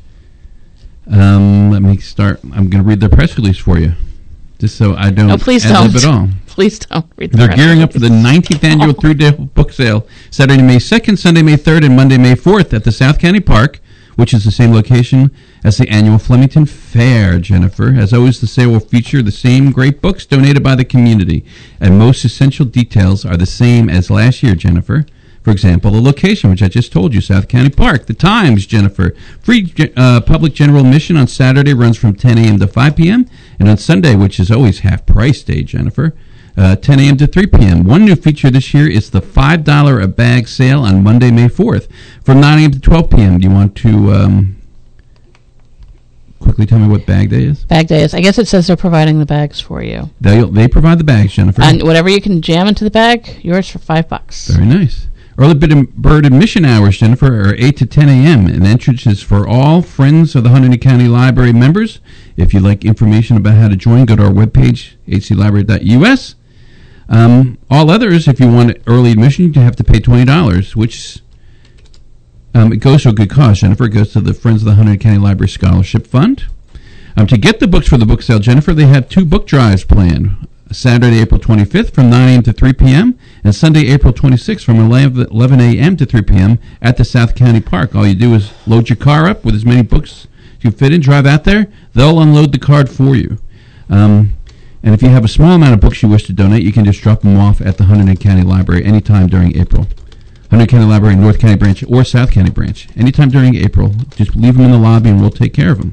Speaker 6: Um, let me start. I'm going to read the press release for you, just so I don't
Speaker 5: no, please
Speaker 6: ad-lib
Speaker 5: don't.
Speaker 6: it all.
Speaker 5: Please don't read the
Speaker 6: They're
Speaker 5: press
Speaker 6: gearing
Speaker 5: release.
Speaker 6: up for the nineteenth annual three-day book sale, Saturday, May second, Sunday, May third, and Monday, May fourth at the South County Park, which is the same location as the annual Flemington Fair, Jennifer. As always, the sale will feature the same great books donated by the community, and most essential details are the same as last year, Jennifer. For example, the location, which I just told you, South County Park. The times, Jennifer. Free uh, public general admission on Saturday runs from ten a.m. to five p.m., and on Sunday, which is always half-price day, Jennifer, uh, ten a.m. to three p.m. One new feature this year is the five dollars a bag sale on Monday, May fourth, from nine a.m. to twelve p.m. Do you want to um, quickly tell me what bag day is?
Speaker 5: Bag day is. I guess it says they're providing the bags for you.
Speaker 6: They they provide the bags, Jennifer.
Speaker 5: And whatever you can jam into the bag, yours for five bucks.
Speaker 6: Very nice. Early bird admission hours, Jennifer, are eight to ten a.m. and entrance is for all Friends of the Hunterdon County Library members. If you'd like information about how to join, go to our webpage, h c library dot u s. Um, all others, if you want early admission, you have to pay twenty dollars, which um, it goes to a good cause, Jennifer. It goes to the Friends of the Hunterdon County Library Scholarship Fund. Um, to get the books for the book sale, Jennifer, they have two book drives planned. Saturday, April twenty-fifth from nine a.m. to three p.m. and Sunday, April twenty-sixth from eleven a.m. to three p.m. at the South County Park. All you do is load your car up with as many books as you fit in, drive out there. They'll unload the card for you. Um, and if you have a small amount of books you wish to donate, you can just drop them off at the Hunterdon County Library anytime during April. Hunterdon County Library, North County Branch, or South County Branch. Anytime during April, just leave them in the lobby and we'll take care of them.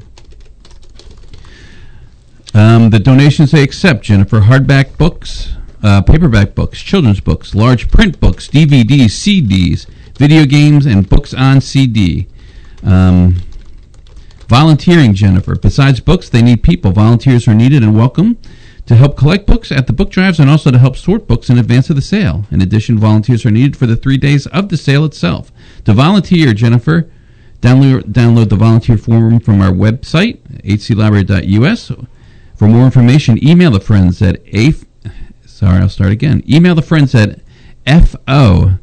Speaker 6: Um, the donations they accept, Jennifer, hardback books, uh, paperback books, children's books, large print books, D V Ds, C Ds, video games, and books on C D. Um, volunteering, Jennifer. Besides books, they need people. Volunteers are needed and welcome to help collect books at the book drives and also to help sort books in advance of the sale. In addition, volunteers are needed for the three days of the sale itself. To volunteer, Jennifer, download, download the volunteer form from our website, h c library dot u s. For more information, email the friends at a. Sorry, I'll start again. Email the friends at fohclfriends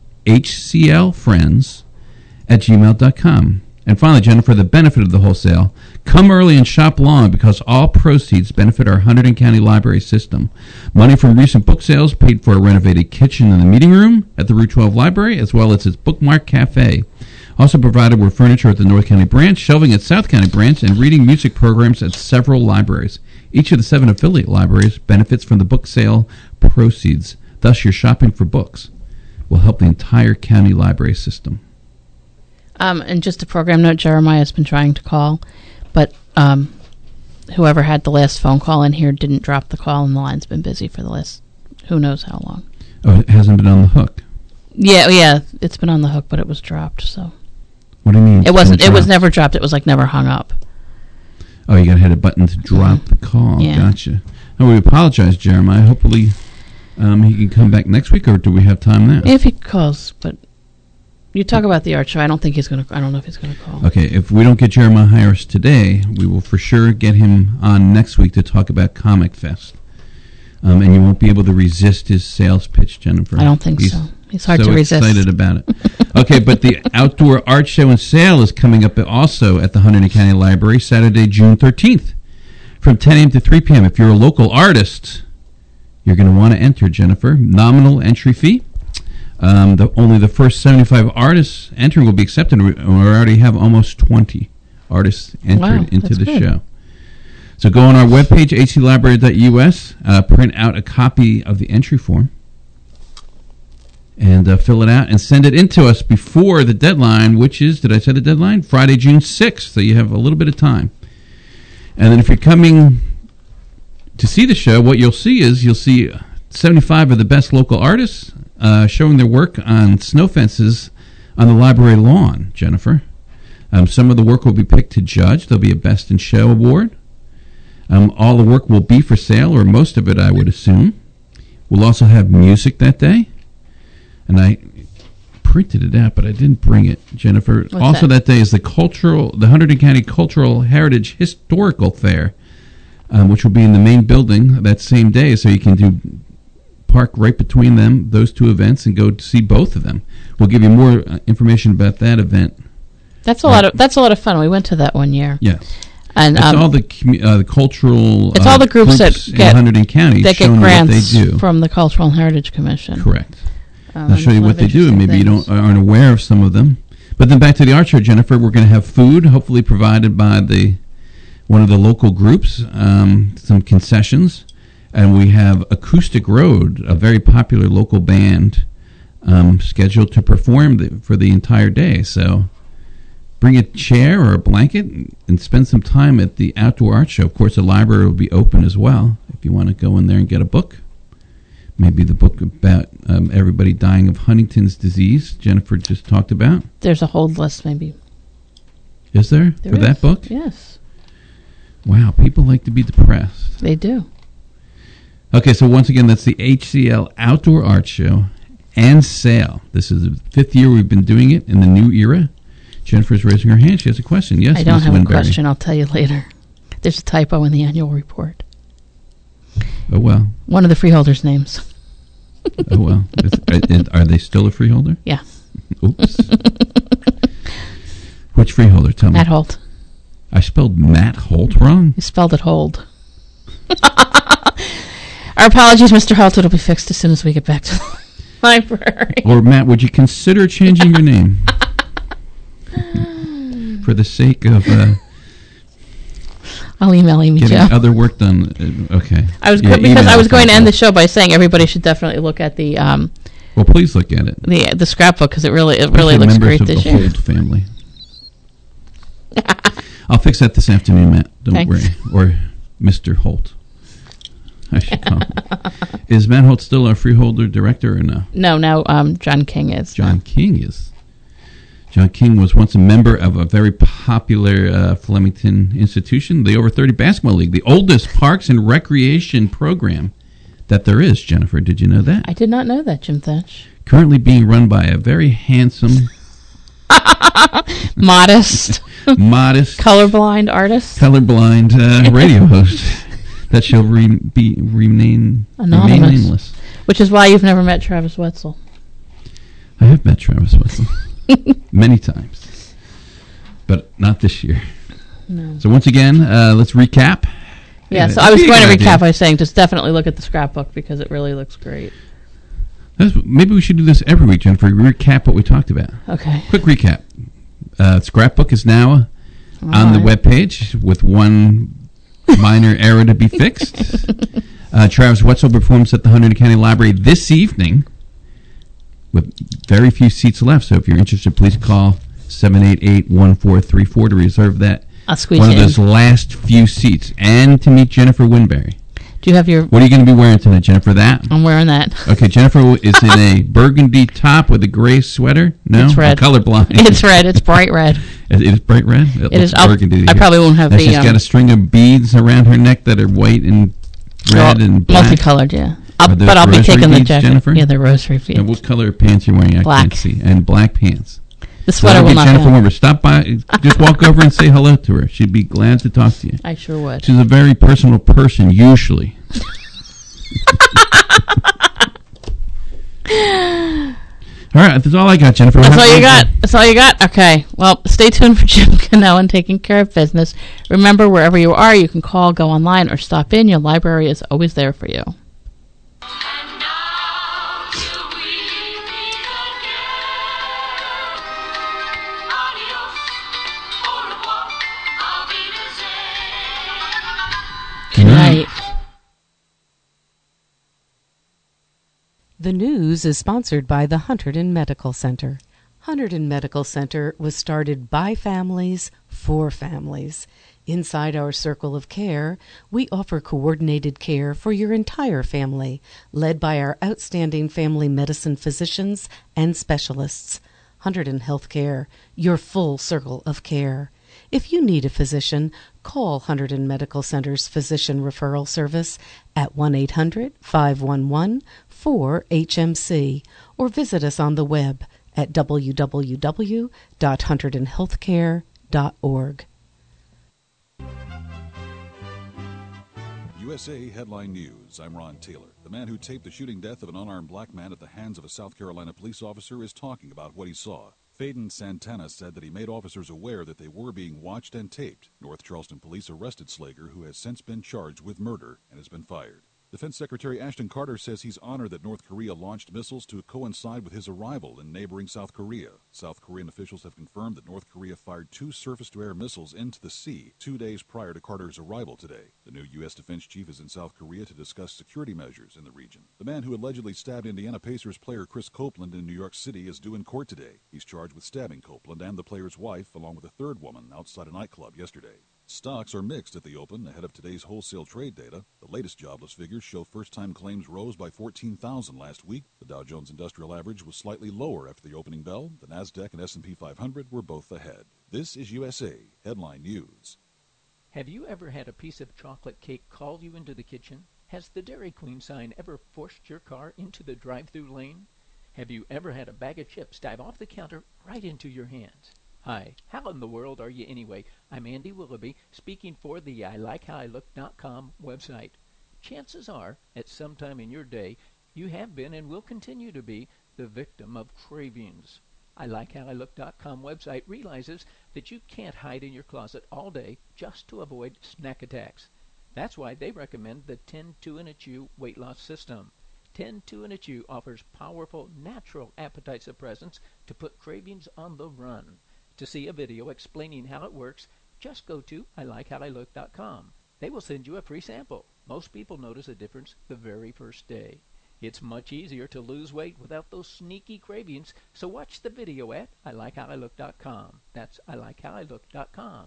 Speaker 6: at gmail dot com. And finally, Jennifer, the benefit of the wholesale. Come early and shop long because all proceeds benefit our Hunterdon County Library system. Money from recent book sales paid for a renovated kitchen in the meeting room at the Route twelve Library, as well as its Bookmark Cafe. Also provided were furniture at the North County Branch, shelving at South County Branch, and reading music programs at several libraries. Each of the seven affiliate libraries benefits from the book sale proceeds. Thus, your shopping for books will help the entire county library system.
Speaker 5: Um, and just a program note, Jeremiah has been trying to call, but um, whoever had the last phone call in here didn't drop the call, and the line's been busy for the last who knows how long.
Speaker 6: Oh, it hasn't been on the hook?
Speaker 5: Yeah, yeah, it's been on the hook, but it was dropped, so.
Speaker 6: What do you mean?
Speaker 5: It wasn't. It was never dropped. It was like never hung up.
Speaker 6: Oh, you got to hit a button to drop mm-hmm. the call.
Speaker 5: Yeah.
Speaker 6: Gotcha. Oh, we apologize, Jeremiah. Hopefully um, he can come back next week, or do we have time now?
Speaker 5: If he calls, but You talk about the art show. I don't think he's going to. I don't know if he's going to call.
Speaker 6: Okay, if we don't get Jeremiah Harris today, we will for sure get him on next week to talk about Comic Fest. Um, and you won't be able to resist his sales pitch, Jennifer.
Speaker 5: I don't think
Speaker 6: he's
Speaker 5: so. He's hard
Speaker 6: so
Speaker 5: to resist.
Speaker 6: Excited about it. Okay, but the outdoor art show and sale is coming up also at the Hunterdon County Library Saturday, June thirteenth, from ten a.m. to three p.m. If you're a local artist, you're going to want to enter, Jennifer. Nominal entry fee. Um, the, only the first seventy-five artists entering will be accepted. We, we already have almost twenty artists entered
Speaker 5: Wow,
Speaker 6: into
Speaker 5: that's
Speaker 6: the
Speaker 5: good.
Speaker 6: show. So go on our webpage, h c library dot u s, uh, print out a copy of the entry form, and uh, fill it out and send it in to us before the deadline, which is, did I say the deadline? Friday, June sixth, so you have a little bit of time. And then if you're coming to see the show, what you'll see is you'll see seventy-five of the best local artists uh, showing their work on snow fences on the library lawn, Jennifer. Um, some of the work will be picked to judge. There'll be a Best in Show award. Um, all the work will be for sale, or most of it, I would assume. We'll also have music that day. And I printed it out, but I didn't bring it, Jennifer.
Speaker 5: What's
Speaker 6: also
Speaker 5: that?
Speaker 6: that day is the cultural, the Hunterdon County Cultural Heritage Historical Fair, um, which will be in the main building that same day, so you can do park right between them, those two events, and go to see both of them. We'll give you more uh, information about that event.
Speaker 5: That's a lot of. That's a lot of fun. We went to that one year.
Speaker 6: Yes.
Speaker 5: And
Speaker 6: it's
Speaker 5: um,
Speaker 6: all the commu- uh, the cultural.
Speaker 5: It's
Speaker 6: uh,
Speaker 5: all the groups, that
Speaker 6: in
Speaker 5: get
Speaker 6: Hunterdon County
Speaker 5: that get
Speaker 6: showing
Speaker 5: grants
Speaker 6: what they do.
Speaker 5: from the Cultural and Heritage Commission.
Speaker 6: Correct.
Speaker 5: Um,
Speaker 6: I'll
Speaker 5: and
Speaker 6: show you
Speaker 5: a lot
Speaker 6: what
Speaker 5: of
Speaker 6: they do, and maybe
Speaker 5: interesting
Speaker 6: you
Speaker 5: things.
Speaker 6: don't aren't aware of some of them. But then back to the art show, Jennifer. We're going to have food, hopefully provided by the one of the local groups. Um, some concessions, and we have Acoustic Road, a very popular local band, um, scheduled to perform the, for the entire day. So bring a chair or a blanket and spend some time at the outdoor art show. Of course, the library will be open as well if you want to go in there and get a book. Maybe the book about um, everybody dying of Huntington's disease, Jennifer just talked about.
Speaker 5: There's a hold list, maybe.
Speaker 6: Is there,
Speaker 5: There
Speaker 6: for
Speaker 5: is.
Speaker 6: that book?
Speaker 5: Yes,
Speaker 6: Wow, people like to be depressed.
Speaker 5: they do.
Speaker 6: Okay, so once again, that's the H C L Outdoor Art Show and Sale. This is the fifth year we've been doing it in the new era. Jennifer's raising her hand. She has a question. Yes,
Speaker 5: I don't
Speaker 6: Miz
Speaker 5: have
Speaker 6: Winberry.
Speaker 5: a question. I'll tell you later. There's a typo in the annual report.
Speaker 6: Oh, well.
Speaker 5: One of the freeholders' names.
Speaker 6: Oh, well. Is, are, are they still a freeholder?
Speaker 5: Yeah.
Speaker 6: Oops. Which freeholder? Tell me.
Speaker 5: Matt Holt.
Speaker 6: I spelled Matt Holt wrong?
Speaker 5: You spelled it hold. Our apologies, Mister Holt. It'll be fixed as soon as we get back to the library.
Speaker 6: Or, Matt, would you consider changing your name? For the sake of uh,
Speaker 5: I'll email Amy
Speaker 6: getting
Speaker 5: Jo.
Speaker 6: other work done. Uh, okay.
Speaker 5: I was
Speaker 6: Yeah,
Speaker 5: go- because
Speaker 6: email
Speaker 5: I was
Speaker 6: us
Speaker 5: going to end the
Speaker 6: also.
Speaker 5: show by saying everybody should definitely look at the um,
Speaker 6: Well, please look at it.
Speaker 5: the the scrapbook because it really it
Speaker 6: Especially
Speaker 5: really looks
Speaker 6: members
Speaker 5: great
Speaker 6: of
Speaker 5: this
Speaker 6: the
Speaker 5: year.
Speaker 6: Holt family. I'll fix that this afternoon, Matt. Don't
Speaker 5: Thanks.
Speaker 6: worry. Or Mister Holt. I should call him. Is Matt Holt still our freeholder director or no?
Speaker 5: No, now um, John King is.
Speaker 6: John King is. John King was once a member of a very popular uh, Flemington institution, the Over thirty Basketball League, the oldest parks and recreation program that there is, Jennifer. Did you know that?
Speaker 5: I did not know that, Jim Thatch.
Speaker 6: Currently being run by a very handsome,
Speaker 5: Modest,
Speaker 6: modest,
Speaker 5: colorblind artist.
Speaker 6: colorblind uh, radio host that shall re- be remain,
Speaker 5: Anonymous.
Speaker 6: remain nameless.
Speaker 5: Which is why you've never met Travis Wetzel.
Speaker 6: I have met Travis Wetzel many times, but not this year.
Speaker 5: No.
Speaker 6: So once again, uh, let's recap.
Speaker 5: Yeah,
Speaker 6: Uh,
Speaker 5: so I was
Speaker 6: that'd be a
Speaker 5: going to
Speaker 6: good
Speaker 5: recap
Speaker 6: idea.
Speaker 5: by saying just definitely look at the scrapbook because it really looks great.
Speaker 6: That's, maybe we should do this every week, Jennifer. Recap what we talked about.
Speaker 5: Okay.
Speaker 6: Quick recap. Uh, scrapbook is now
Speaker 5: All
Speaker 6: on the
Speaker 5: right.
Speaker 6: webpage with one minor error to be fixed. Uh, Travis Wetzel performs at the Hunterdon County Library this evening with very few seats left. So if you're interested, please call seven eight eight, one four three four to reserve that.
Speaker 5: I'll squeeze
Speaker 6: one
Speaker 5: you
Speaker 6: of those
Speaker 5: in.
Speaker 6: last few seats. And to meet Jennifer Winberry.
Speaker 5: Do you have your...
Speaker 6: What are you going to be wearing tonight, Jennifer? That?
Speaker 5: I'm wearing that.
Speaker 6: Okay, Jennifer is in a burgundy top with a gray sweater. No?
Speaker 5: It's red.
Speaker 6: I'm colorblind.
Speaker 5: It's red. It's bright red.
Speaker 6: It is bright red? It,
Speaker 5: It
Speaker 6: looks
Speaker 5: is. I'll-
Speaker 6: burgundy.
Speaker 5: I probably won't have
Speaker 6: and
Speaker 5: the,
Speaker 6: She's
Speaker 5: um,
Speaker 6: got a string of beads around her neck that are white and red
Speaker 5: Well,
Speaker 6: and black.
Speaker 5: multicolored, yeah. I'll,
Speaker 6: those
Speaker 5: but I'll be
Speaker 6: rosary
Speaker 5: taking the
Speaker 6: beads,
Speaker 5: jacket.
Speaker 6: Jennifer?
Speaker 5: Yeah, the rosary beads.
Speaker 6: And what color pants are you wearing? I
Speaker 5: Black.
Speaker 6: can't see. And black pants.
Speaker 5: The sweater
Speaker 6: so
Speaker 5: will not
Speaker 6: Jennifer
Speaker 5: have.
Speaker 6: Weber. Stop by. Just walk over and say hello to her. She'd be glad to talk to you.
Speaker 5: I sure would.
Speaker 6: She's a very personal person, usually. All right, that's all I got, Jennifer.
Speaker 5: That's all you got. That's all you got? Okay. Well, stay tuned for Jim Canoan taking care of business. Remember, wherever you are, you can call, go online, or stop in. Your library is always there for you. Good night.
Speaker 3: The news is sponsored by the Hunterdon Medical Center. Hunterdon Medical Center was started by families for families. Inside our circle of care, we offer coordinated care for your entire family, led by our outstanding family medicine physicians and specialists. Hunterdon Healthcare, your full circle of care. If you need a physician, call Hunterdon Medical Center's Physician Referral Service at one eight hundred, five one one, four H M C or visit us on the web at w w w dot hunterdon healthcare dot org.
Speaker 2: U S A Headline News. I'm Ron Taylor. The man who taped the shooting death of an unarmed black man at the hands of a South Carolina police officer is talking about what he saw. Faden Santana said that he made officers aware that they were being watched and taped. North Charleston police arrested Slager, who has since been charged with murder and has been fired. Defense Secretary Ashton Carter says he's honored that North Korea launched missiles to coincide with his arrival in neighboring South Korea. South Korean officials have confirmed that North Korea fired two surface-to-air missiles into the sea two days prior to Carter's arrival today. The new U S defense chief is in South Korea to discuss security measures in the region. The man who allegedly stabbed Indiana Pacers player Chris Copeland in New York City is due in court today. He's charged with stabbing Copeland and the player's wife, along with a third woman, outside a nightclub yesterday. Stocks are mixed at the open ahead of today's wholesale trade data. The latest jobless figures show first-time claims rose by fourteen thousand last week. The Dow Jones Industrial Average was slightly lower after the opening bell. The Nasdaq and S and P five hundred were both ahead. This is U S A Headline News.
Speaker 14: Have you ever had a piece of chocolate cake call you into the kitchen? Has the Dairy Queen sign ever forced your car into the drive-through lane? Have you ever had a bag of chips dive off the counter right into your hands? Hi, how in the world are you anyway? I'm Andy Willoughby, speaking for the I Like How I Look dot com website. Chances are, at some time in your day, you have been and will continue to be the victim of cravings. I Like How I Look dot com website realizes that you can't hide in your closet all day just to avoid snack attacks. That's why they recommend the ten two in a Chew weight loss system. ten two in a Chew offers powerful, natural appetite suppressants to put cravings on the run. To see a video explaining how it works, just go to I Like How I Look dot com. They will send you a free sample. Most people notice a difference the very first day. It's much easier to lose weight without those sneaky cravings, so watch the video at I Like How I Look dot com. That's I Like How I Look dot com.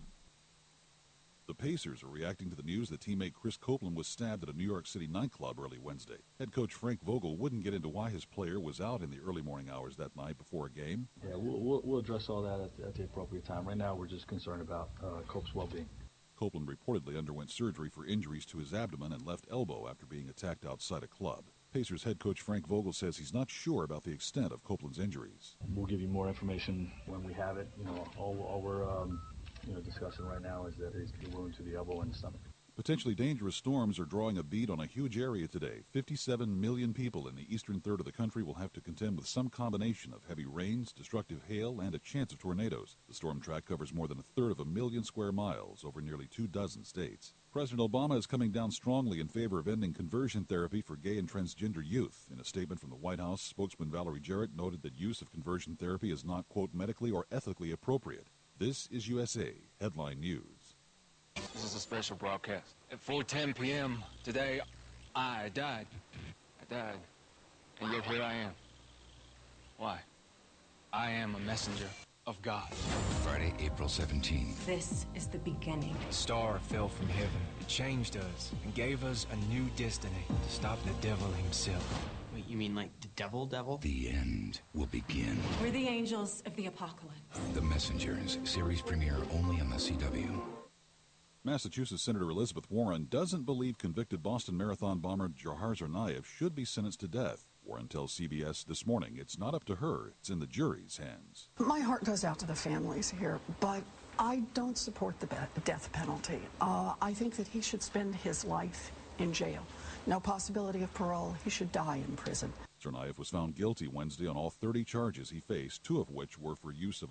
Speaker 2: The Pacers are reacting to the news that teammate Chris Copeland was stabbed at a New York City nightclub early Wednesday. Head coach Frank Vogel wouldn't get into why his player was out in the early morning hours that night before a game.
Speaker 15: Yeah, we'll, we'll, we'll address all that at the, at the appropriate time. Right now, we're just concerned about uh, Cope's well-being.
Speaker 2: Copeland reportedly underwent surgery for injuries to his abdomen and left elbow after being attacked outside a club. Pacers head coach Frank Vogel says he's not sure about the extent of Copeland's injuries.
Speaker 15: We'll give you more information when we have it. You know, all, all we're um, you know, discussing right now is that he's a wound to the elbow and the stomach.
Speaker 2: Potentially dangerous storms are drawing a bead on a huge area today. fifty-seven million people in the eastern third of the country will have to contend with some combination of heavy rains, destructive hail, and a chance of tornadoes. The storm track covers more than a third of a million square miles over nearly two dozen states. President Obama is coming down strongly in favor of ending conversion therapy for gay and transgender youth. In a statement from the White House, spokesman Valerie Jarrett noted that use of conversion therapy is not, quote, medically or ethically appropriate. This is U S A Headline News.
Speaker 16: This is a special broadcast. At four ten p.m. today, I died. I died. And yet here I am. Why? I am a messenger of God.
Speaker 17: Friday, April seventeenth.
Speaker 18: This is the beginning.
Speaker 19: A star fell from heaven. It changed us and gave us a new destiny to stop the devil himself.
Speaker 20: Wait, you mean like the devil devil?
Speaker 17: The end will begin.
Speaker 18: We're the angels of the apocalypse.
Speaker 17: The Messengers, series premiere only on the C W.
Speaker 2: Massachusetts Senator Elizabeth Warren doesn't believe convicted Boston Marathon bomber Jahar Tsarnaev should be sentenced to death. Warren tells C B S this morning it's not up to her, it's in the jury's hands.
Speaker 18: My heart goes out to the families here, but I don't support the death penalty. Uh, I think that he should spend his life in jail. No possibility of parole. He should die in prison.
Speaker 2: Tsarnaev was found guilty Wednesday on all thirty charges he faced, two of which were for use of